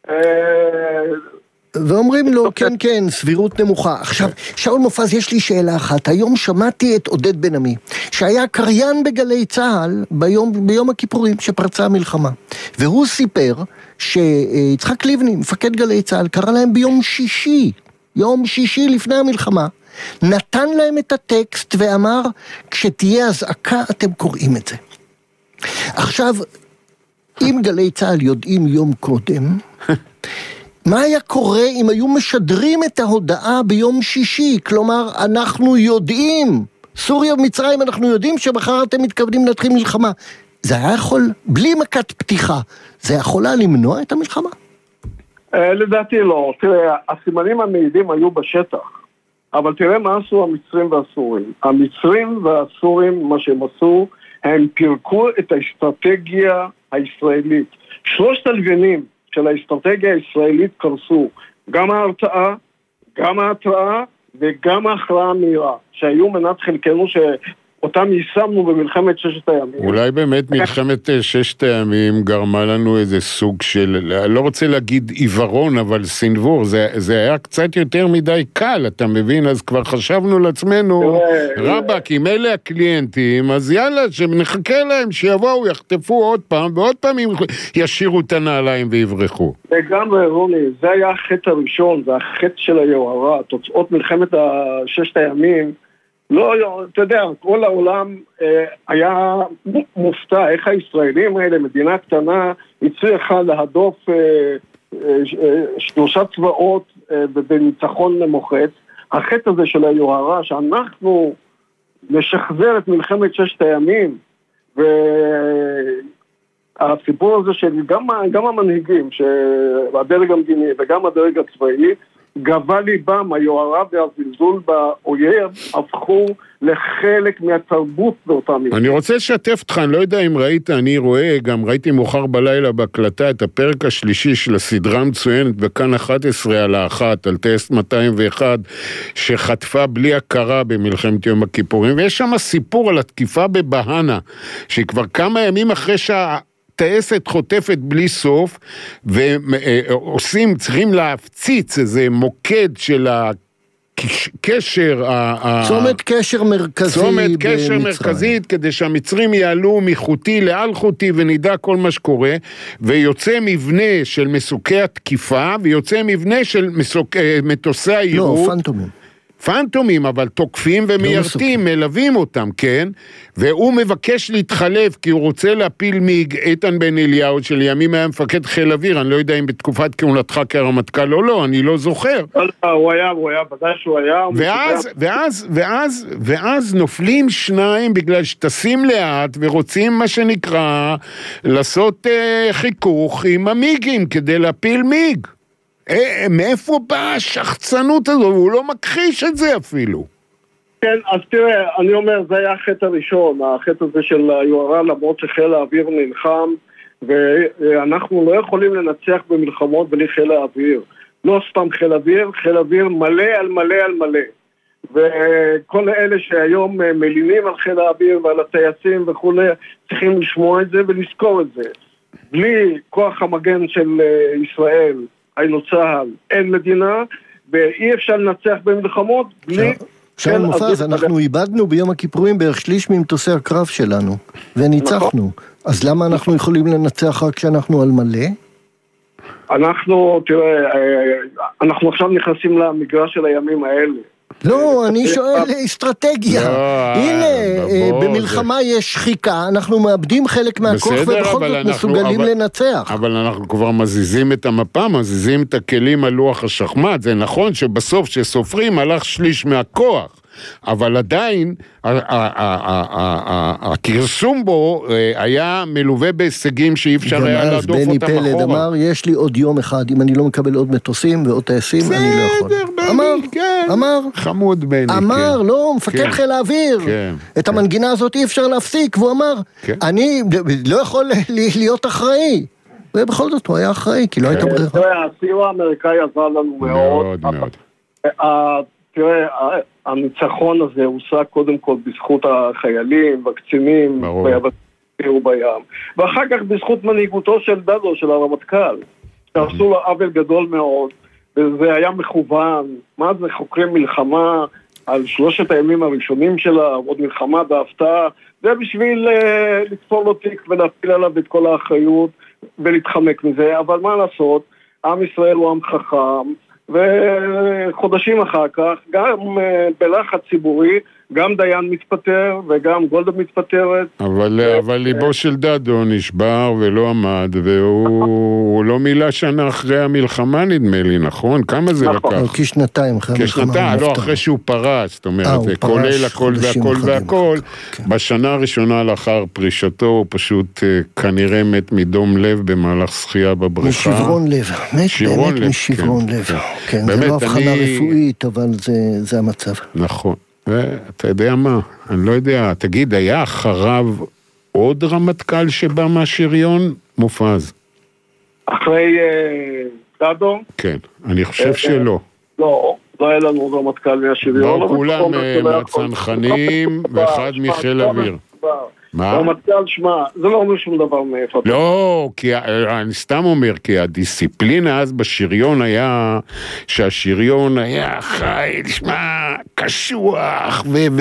ואומרים לו, כן, סבירות נמוכה. עכשיו, שאול מופז, יש לי שאלה אחת. היום שמעתי את עודד בן עמי, שהיה קריין בגלי צהל ביום הכיפורים שפרצה המלחמה. והוא סיפר שיצחק לבני, מפקד גלי צהל, קרא להם יום שישי לפני המלחמה, נתן להם את הטקסט ואמר, כשתהיה הזעקה אתם קוראים את זה. עכשיו, אם גלי צהל יודעים יום קודם, מה היה קורה אם היו משדרים את ההודעה ביום שישי? כלומר, אנחנו יודעים, סוריה ומצרים, אנחנו יודעים שמחר אתם מתכוונים להתחיל מלחמה. זה היה יכול, בלי מכת פתיחה, זה יכולה למנוע את המלחמה? לדעתי לא. תראה, הסימנים המעידים היו בשטח, אבל תראה מה עשו המצרים והסורים. המצרים והסורים, מה שהם עשו, הם פירקו את האסטרטגיה הישראלית. 3 הלבנים של האסטרטגיה הישראלית קרסו, גם ההרתעה, גם ההתראה וגם ההכרעה המהירה, שהיו מנת חלקנו שאותם יישמנו במלחמת 6 הימים. אולי באמת מלחמת 6 הימים גרמה לנו איזה סוג של, לא רוצה להגיד עיוורון, אבל סנבור, זה היה קצת יותר מדי קל, אתה מבין? אז כבר חשבנו לעצמנו, רבק, אם אלה הקליינטים, אז יאללה, שנחכה להם, שיבואו, יחטפו עוד פעם, ועוד פעם ישירו את הנעליים ויברחו. וגם, רוני, זה היה החטא הראשון, זה החטא של היוהרה, תוצאות מלחמת 6 הימים, לא, אתה יודע, כל העולם היה מופתע, איך הישראלים האלה, מדינה קטנה, הצליחה להדוף 3 צבאות בניצחון מוחץ. החטא הזה של היוהרה, שאנחנו נשחזר את מלחמת 6 הימים, והסיפור הזה של גם המנהיגים, הדרג המדיני וגם הדרג הצבאי, גבה ליבם, היוהרה והזלזול באויב הפכו לחלק מהתרבות באותה מידה. אני רוצה לשתף אותך, אני לא יודע אם ראית, אני רואה, גם ראיתי מאוחר בלילה בהקלטה את הפרק השלישי של הסדרה מצוינת בכאן 11 על האחת, על טייסת 201, שחטפה בלי הכרה במלחמת יום הכיפורים, ויש שם סיפור על התקיפה בבהנה, שהיא כבר כמה ימים אחרי טייסת חוטפת בלי סוף, ועושים, צריכים להפציץ איזה מוקד של הקשר, צומת קשר מרכזי צומת קשר מרכזית, כדי שהמצרים יעלו מחוטי לעל חוטי ונדע כל מה שקורה, ויוצא מבנה של מסוקי התקיפה, ויוצא מבנה של מטוסי העירות. לא, פנטומים. פנטומים, אבל תוקפים ומיירתים, מלווים אותם, כן? והוא מבקש להתחלף, כי הוא רוצה להפיל מיג, איתן בן אליהו, שלימים היה מפקד חיל אוויר, אני לא יודע אם בתקופת כהונתך כרמטכ"ל או לא, אני לא זוכר. הוא היה, ודאי שהוא היה. ואז נופלים שניים, בגלל שטסים לאט, ורוצים מה שנקרא, לעשות חיכוך עם המיגים, כדי להפיל מיג. מאיפה באה השחצנות הזו? הוא לא מכחיש את זה אפילו. כן, אז תראה, אני אומר, זה היה החטא הראשון, החטא הזה של היוהרה, למרות שחיל האוויר נלחם, ואנחנו לא יכולים לנצח במלחמות בלי חיל האוויר. לא סתם חיל אוויר מלא על מלא על מלא. וכל אלה שהיום מלינים על חיל האוויר ועל הטייסים וכו', צריכים לשמוע את זה ולזכור את זה. בלי כוח המגן של ישראל, היינו צהל, אין מדינה, ואי אפשר לנצח במלחמות בלי... שאול מופז, אנחנו איבדנו ביום הכיפורים בערך שליש ממטוסי הקרב שלנו, וניצחנו. אז למה אנחנו יכולים לנצח רק כשאנחנו על מלא? אנחנו, תראה, אנחנו עכשיו נכנסים למגרש של הימים האלה. לא, אני שואל אסטרטגיה. הנה, במלחמה יש שחיקה, אנחנו מאבדים חלק מהכוח ובכל זאת מסוגלים לנצח. אבל אנחנו כבר מזיזים את המפה, מזיזים את הכלים על לוח השחמט. זה נכון שבסוף שסופרים הלך שליש מהכוח, אבל עדיין הכרסום בו היה מלווה בהישגים שאי אפשר היה להדוף אותם אחורה. בני פלד אמר, יש לי עוד יום אחד, אם אני לא מקבל עוד מטוסים ועוד טייסים, אני לא יכול. אמר, חמוד בני. אמר, לא, מפקד חיל האוויר. את המנגינה הזאת אי אפשר להפסיק, והוא אמר, אני לא יכול להיות אחראי. ובכל זאת הוא היה אחראי, כי לא הייתה ברירה. הסיוע האמריקאי עזר לנו מאוד. תראה, הניצחון הזה הושג קודם כל בזכות החיילים והקצינים בים, ואחר כך בזכות מנהיגותו של דדו, של הרמטכ"ל, שעשו לו עוול גדול מאוד, וזה היה מכוון. מה זה חוקרי מלחמה על 3 הימים הראשונים שלה, עוד מלחמה בהפתעה, זה בשביל לתפור לו תיק ולהפיל עליו את כל האחריות ולהתחמק מזה, אבל מה לעשות, עם ישראל הוא עם חכם, וחודשים אחר כך, גם בלחץ ציבורי, גם דיין מתפטר וגם גולדה מתפטרת. אבל ליבו של דדו נשבר ולא עמד, והוא לא מילה שנה אחרי המלחמה נדמה לי, נכון? כמה זה לקח? כשנתיים אחרי המלחמה. לא, אחרי שהוא פרש, זאת אומרת, כולל הכל והכל והכל. בשנה הראשונה לאחר פרישתו, הוא פשוט כנראה מת מדום לב במהלך שחייה בבריכה. משברון לב, באמת משברון לב. כן, זה לא הבחנה רפואית, אבל זה המצב. נכון. ואתה יודע מה, אני לא יודע, תגיד, היה אחריו עוד רמטכ"ל שבא מהשריון? מופז. אחרי דדו? כן, אני חושב שלא. לא היה לנו עוד רמטכ"ל מהשריון. לא כולם מהצנחנים ואחד מחיל אוויר. רמטכ"ל, שמע, זה לא אומר שום דבר מאיפה. לא, אני סתם אומר, כי הדיסציפלינה אז בשריון היה, שהשריון היה חי, שמע, קשוח,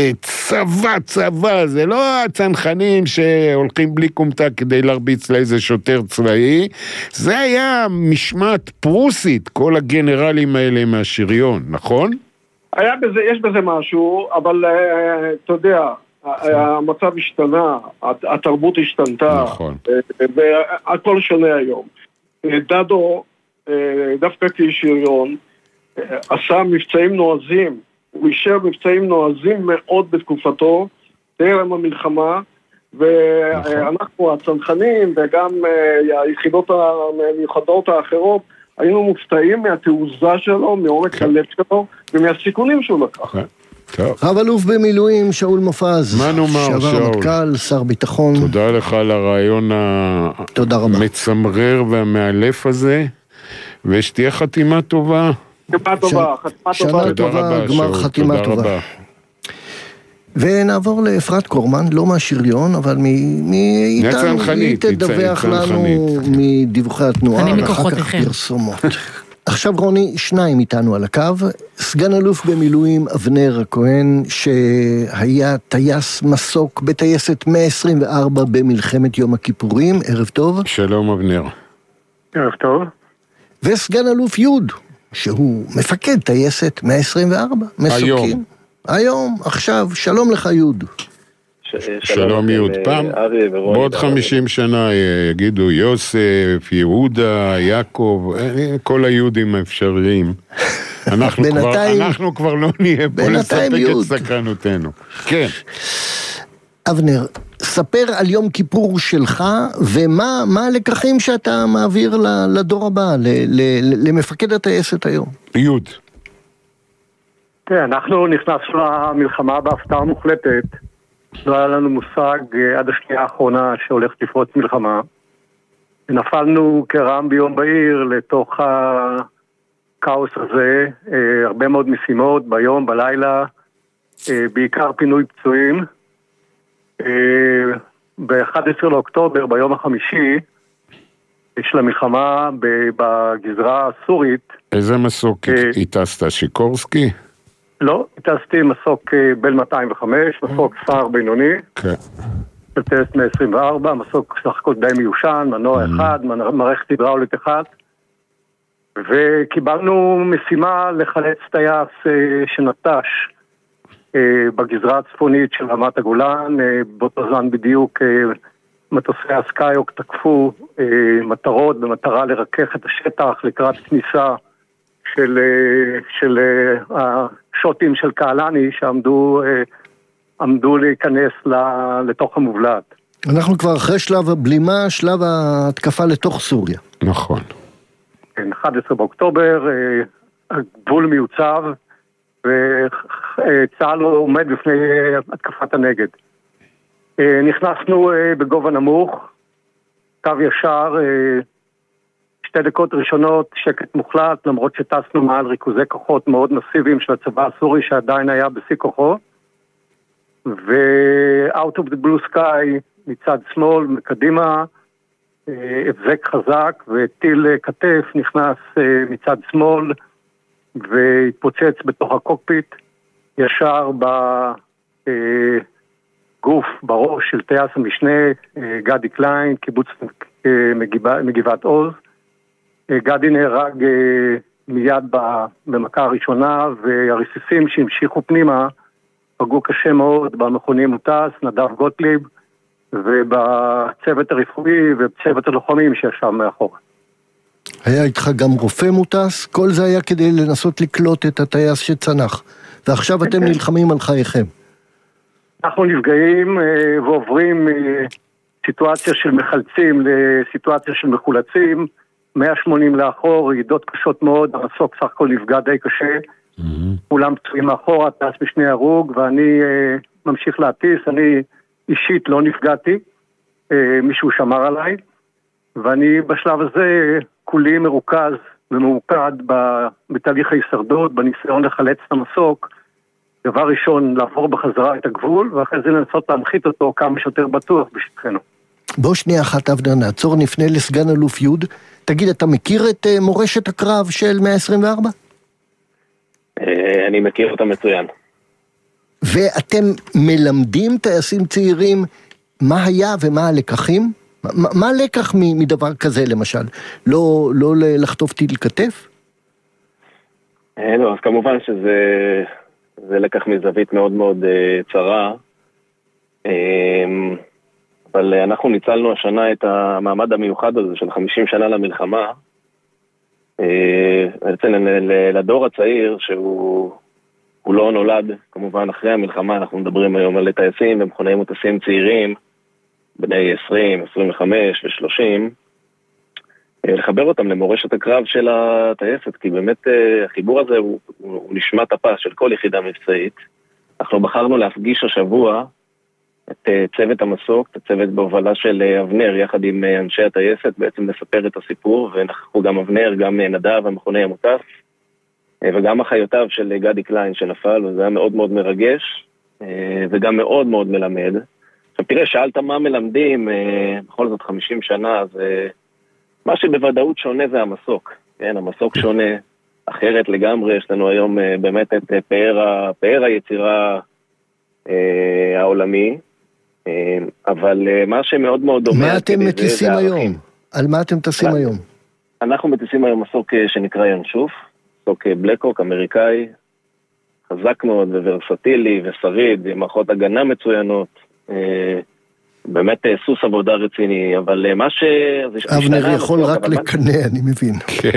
וצבא, זה לא הצנחנים שהולכים בלי קומטה כדי להרביץ לאיזה שוטר צבאי, זה היה משמעת פרוסית, כל הגנרלים האלה מהשריון, נכון? יש בזה משהו, אבל אתה יודע, המצב השתנה, התרבות השתנתה, נכון. והכל שונה היום. דדו, דווקא כשריון, עשה מבצעים נועזים, הוא אישר מבצעים נועזים מאוד בתקופתו, טרם המלחמה, ואנחנו הצנחנים וגם היחידות המיוחדות האחרות היינו מופתעים מהתעוזה שלו, מעומק הלב שלו, ומהסיכונים שהוא לקח. רב אלוף במילואים, שאול מופז. מה נאמר, שאול? מטכ"ל, שר ביטחון. תודה לך על הרעיון המצמרר והמאלף הזה, ושתהיה חתימה טובה. חתימה טובה, חתימה טובה. שנה טובה, גמר חתימה טובה. ונעבור לאפרת קורמן, לא מהשריון, אבל מאיתנו, היא תדווח לנו מדיווחי התנועה, ואחר כך פרסומות. עכשיו רוני, שניים איתנו על הקו, סגן אלוף במילואים אבנר הכהן, שהיה טייס מסוק בטייסת 124 במלחמת יום הכיפורים, ערב טוב. שלום אבנר. ערב טוב. וסגן אלוף יוד, שהוא מפקד טייסת 124, מסוקים. היום, עכשיו, שלום לך יוד. שלום יוד. פעם, בעוד 50 שנה יגידו יוסף, יהודה, יעקב, כל היהודים האפשריים. אנחנו כבר לא נהיה פה לספק את סקרנותינו. כן. אבנר, ספר על יום כיפור שלך, ומה הלקחים שאתה מעביר לדור הבא, למפקד הטייסת היום? יוד. כן, אנחנו נכנסנו למלחמה בהפתעה מוחלטת. לא היה לנו מושג עד השנייה האחרונה שהולכת לפרוץ מלחמה. נפלנו כרעם ביום בהיר לתוך הכאוס הזה, הרבה מאוד משימות ביום, בלילה, בעיקר פינוי פצועים. ב-11 לאוקטובר, ביום החמישי, של המלחמה בגזרה הסורית. איזה מסוק הטסת? שיקורסקי? לא, הטסתי מסוק בל 205, מסוק סער בינוני. כן. בטייסת 124, מסוק סך הכל די מיושן, מנוע אחד, מערכת הידראולית אחת. וקיבלנו משימה לחלץ טייס שנטש בגזרה הצפונית של רמת הגולן. באותו זמן בדיוק מטוסי הסקאיוק תקפו מטרות במטרה לרכך את השטח לקראת כניסה של השוטים של קהלני שעמדו להיכנס לתוך המובלעת. אנחנו כבר אחרי שלב הבלימה, שלב ההתקפה לתוך סוריה. נכון. 11 באוקטובר, הגבול מיוצב, וצה"ל עומד בפני התקפת הנגד. נכנסנו בגובה נמוך, קו ישר, 2 דקות ראשונות, שקט מוחלט, למרות שטסנו מעל ריכוזי כוחות מאוד מסיביים של הצבא הסורי שעדיין היה בשיא כוחו. ו-out of the blue sky מצד שמאל, מקדימה, הבזק חזק וטיל כתף נכנס מצד שמאל והתפוצץ בתוך הקוקפיט, ישר בגוף, בראש של טייס המשנה, גדי קליין, קיבוץ מגבעת עוז. גדי נהרג מיד במכה הראשונה, והרסיסים שהמשיכו פנימה פגעו קשה מאוד במכונים מוטס, נדב גוטליב, ובצוות הרפואי ובצוות הלוחמים שישב מאחור. היה איתך גם רופא מוטס, כל זה היה כדי לנסות לקלוט את הטייס שצנח, ועכשיו אתם נלחמים על חייכם. אנחנו נפגעים ועוברים סיטואציה של מחלצים לסיטואציה של מחולצים, 180 לאחור, רעידות קשות מאוד, המסוק סך הכל נפגע די קשה, כולם פצועים מאחורה, טס בשני הרוג, ואני ממשיך להטיס, אני אישית לא נפגעתי, מישהו שמר עליי, ואני בשלב הזה כולי מרוכז וממוקד בתהליך ההישרדות, בניסיון לחלץ את המסוק, דבר ראשון לעבור בחזרה את הגבול, ואחרי זה לנסות להנחית אותו כמה שיותר בטוח בשטחנו. בוא שנייה אחת אבנר, נעצור, נפנה לסגן אלוף יוד. תגיד, אתה מכיר את מורשת הקרב של 124? אני מכיר אותה מצוין. ואתם מלמדים טייסים צעירים מה היה ומה הלקחים? מה הלקח מדבר כזה למשל? לא לחטוף טיל כתף? לא, אז כמובן שזה לקח מזווית מאוד מאוד צרה. אבל אנחנו ניצלנו השנה את המעמד המיוחד הזה של 50 שנה למלחמה. בעצם לדור הצעיר שהוא לא נולד, כמובן אחרי המלחמה, אנחנו מדברים היום על טייסים ומכונאי מטוסים צעירים, בני 20, 25 ו-30. לחבר אותם למורשת הקרב של הטייסת, כי באמת החיבור הזה הוא נשמת אפה של כל יחידה מבצעית. אנחנו בחרנו להפגיש השבוע את צוות המסוק, את הצוות בהובלה של אבנר, יחד עם אנשי הטייסת, בעצם לספר את הסיפור, ונכחו גם אבנר, גם נדב, המכונה המוטס, וגם אחיותיו של גדי קליין שנפל, וזה היה מאוד מאוד מרגש, וגם מאוד מאוד מלמד. עכשיו תראה, שאלת מה מלמדים, בכל זאת 50 שנה, אז מה שבוודאות שונה זה המסוק. כן, המסוק שונה, אחרת לגמרי, יש לנו היום באמת את פאר היצירה העולמי, אבל מה שמאוד מאוד דומה... מה אתם מטיסים היום? על מה אתם טסים היום? אנחנו מטיסים היום מסוק שנקרא ינשוף, מסוק בלקהוק אמריקאי, חזק מאוד וורסטילי ושריד, עם מערכות הגנה מצוינות, באמת סוס עבודה רציני, אבל מה ש... אבנר יכול רק לקנא, אני מבין.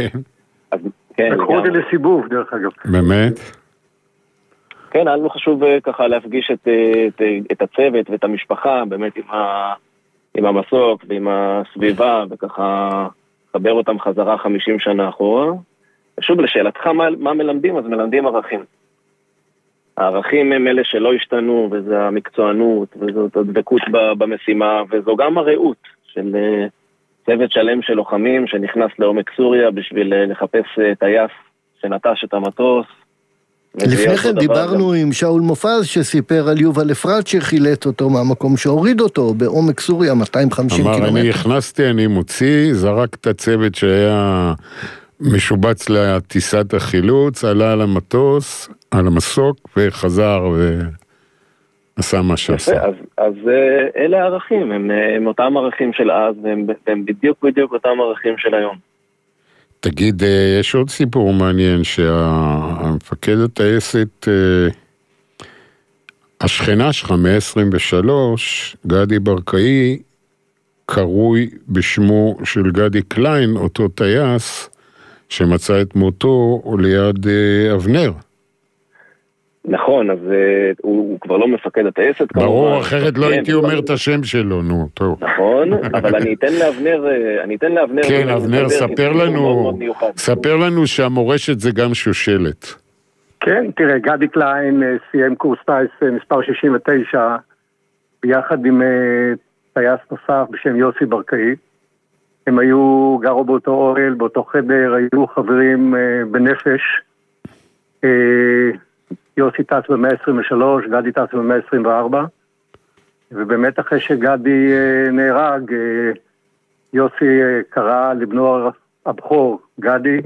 כן. לקחו אותי לסיבוב, דרך אגב. באמת? כן, היה לנו חשוב ככה להפגיש את הצוות ואת המשפחה, באמת עם המסוק ועם הסביבה, וככה לחבר אותם חזרה 50 שנה אחורה. ושוב, לשאלתך מה מלמדים? אז מלמדים ערכים. הערכים הם אלה שלא השתנו, וזה המקצוענות, וזאת הדבקות במשימה, וזו גם הרעות של צוות שלם של לוחמים שנכנס לעומק סוריה בשביל לחפש טייס שנטש את המטוס. לפני כן דיברנו עם שאול מופז שסיפר על יובל אפרת שחילט אותו מהמקום שהוריד אותו בעומק סוריה 250 קילומטר. אמר, אני הכנסתי, אני מוציא, זרק את הצוות שהיה משובץ לטיסת החילוץ, עלה על המטוס, על המסוק, וחזר ועשה מה שעשה. אז אלה הערכים, הם אותם ערכים של אז, והם בדיוק אותם ערכים של היום. תגיד, יש עוד סיפור מעניין, שהמפקד הטייסת, השכנה שלך מ-23, גדי ברקאי, קרוי בשמו של גדי קליין, אותו טייס, שמצא את מותו ליד אבנר. נכון, אז הוא כבר לא מפקד הטייסת. ברור, אחרת לא הייתי אומר את השם שלו, נו, טוב. נכון, אבל אני אתן לאבנר... כן, אבנר, ספר לנו שהמורשת זה גם שושלת. כן, תראה, גדי קליין סיים קורס טייס מספר 69, ביחד עם טייס נוסף בשם יוסי ברקאי. הם גרו באותו אוהל, באותו חדר, היו חברים בנפש. יוסי טס ב-123, גדי טס ב-124, ובאמת אחרי שגדי נהרג, יוסי קרא לבנו הבכור, גדי,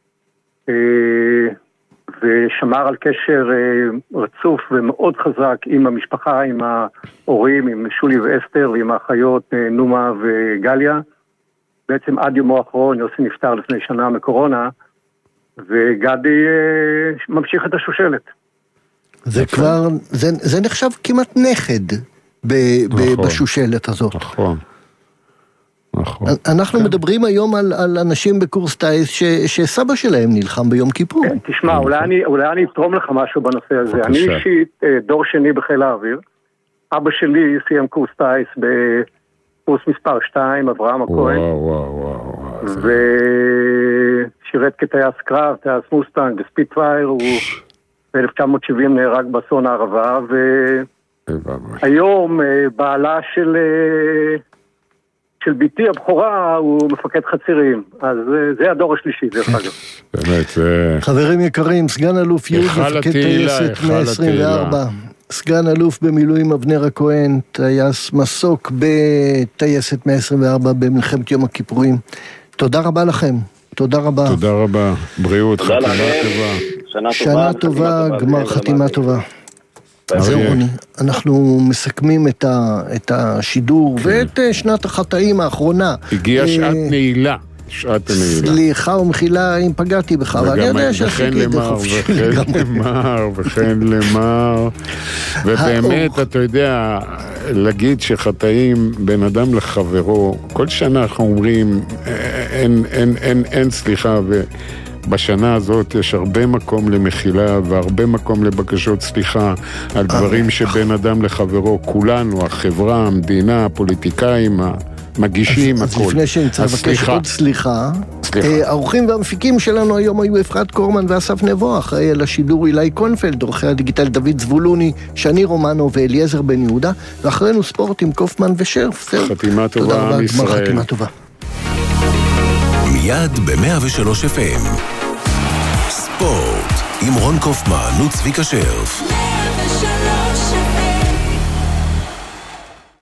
ושמר על קשר רצוף ומאוד חזק עם המשפחה, עם ההורים, עם שולי ואסתר ועם האחיות נומה וגליה. בעצם עד יומו האחרון, יוסי נפטר לפני שנה מקורונה, וגדי ממשיך את השושלת. זה כבר, זה נחשב כמעט נכד בשושלת הזאת. נכון. אנחנו מדברים היום על אנשים בקורס טייס שסבא שלהם נלחם ביום כיפור. תשמע, אולי אני אתרום לך משהו בנושא הזה. אני אישית דור שני בחיל האוויר. אבא שלי סיים קורס טייס בקורס מספר 2, אברהם הכהן. ושירת כטייס קרב, טייס מוסטנג, בספיטפייר, הוא ב-1970 נהרג באסון הערבה, והיום בעלה של ביתי הבכורה הוא מפקד חצירים, אז זה הדור השלישי, דרך אגב. באמת, זה... חברים יקרים, סגן אלוף יהוד, מפקד טייסת 124, סגן אלוף במילואים אבנר הכהן, טייס מסוק בטייסת 124 במלחמת יום הכיפורים. תודה רבה לכם, תודה רבה. תודה רבה, בריאות, חתימה טובה. שנה טובה, גמר חתימה טובה. זהו רוני, אנחנו מסכמים את השידור ואת שנת החטאים האחרונה. הגיעה שעת נעילה. סליחה ומחילה אם פגעתי בך, ואני יודע שעשיתי את זה חופשי לגמרי. וכן למר, ובאמת אתה יודע, להגיד שחטאים בין אדם לחברו, כל שנה אנחנו אומרים אין סליחה, ובשנה הזאת יש הרבה מקום למחילה והרבה מקום לבקשות סליחה על דברים שבין אדם לחברו, כולנו, החברה, המדינה, הפוליטיקאים, מגישים אז הכל. לפני שאני צריך לבקש עוד סליחה. האורחים והמפיקים שלנו היום היו אפרת קורמן ואסף נבו, אחראי על השידור אילי קונפלד, עורכי הדיגיטל דוד זבולוני, שני רומנו ואליעזר בן יהודה, ואחרינו ספורט עם קופמן ושרף. חתימה טובה, עם ישראל. תודה רבה, חתימה טובה. מיד ב-103 FM. ספורט עם רון קופמן וצביקה שרף. 103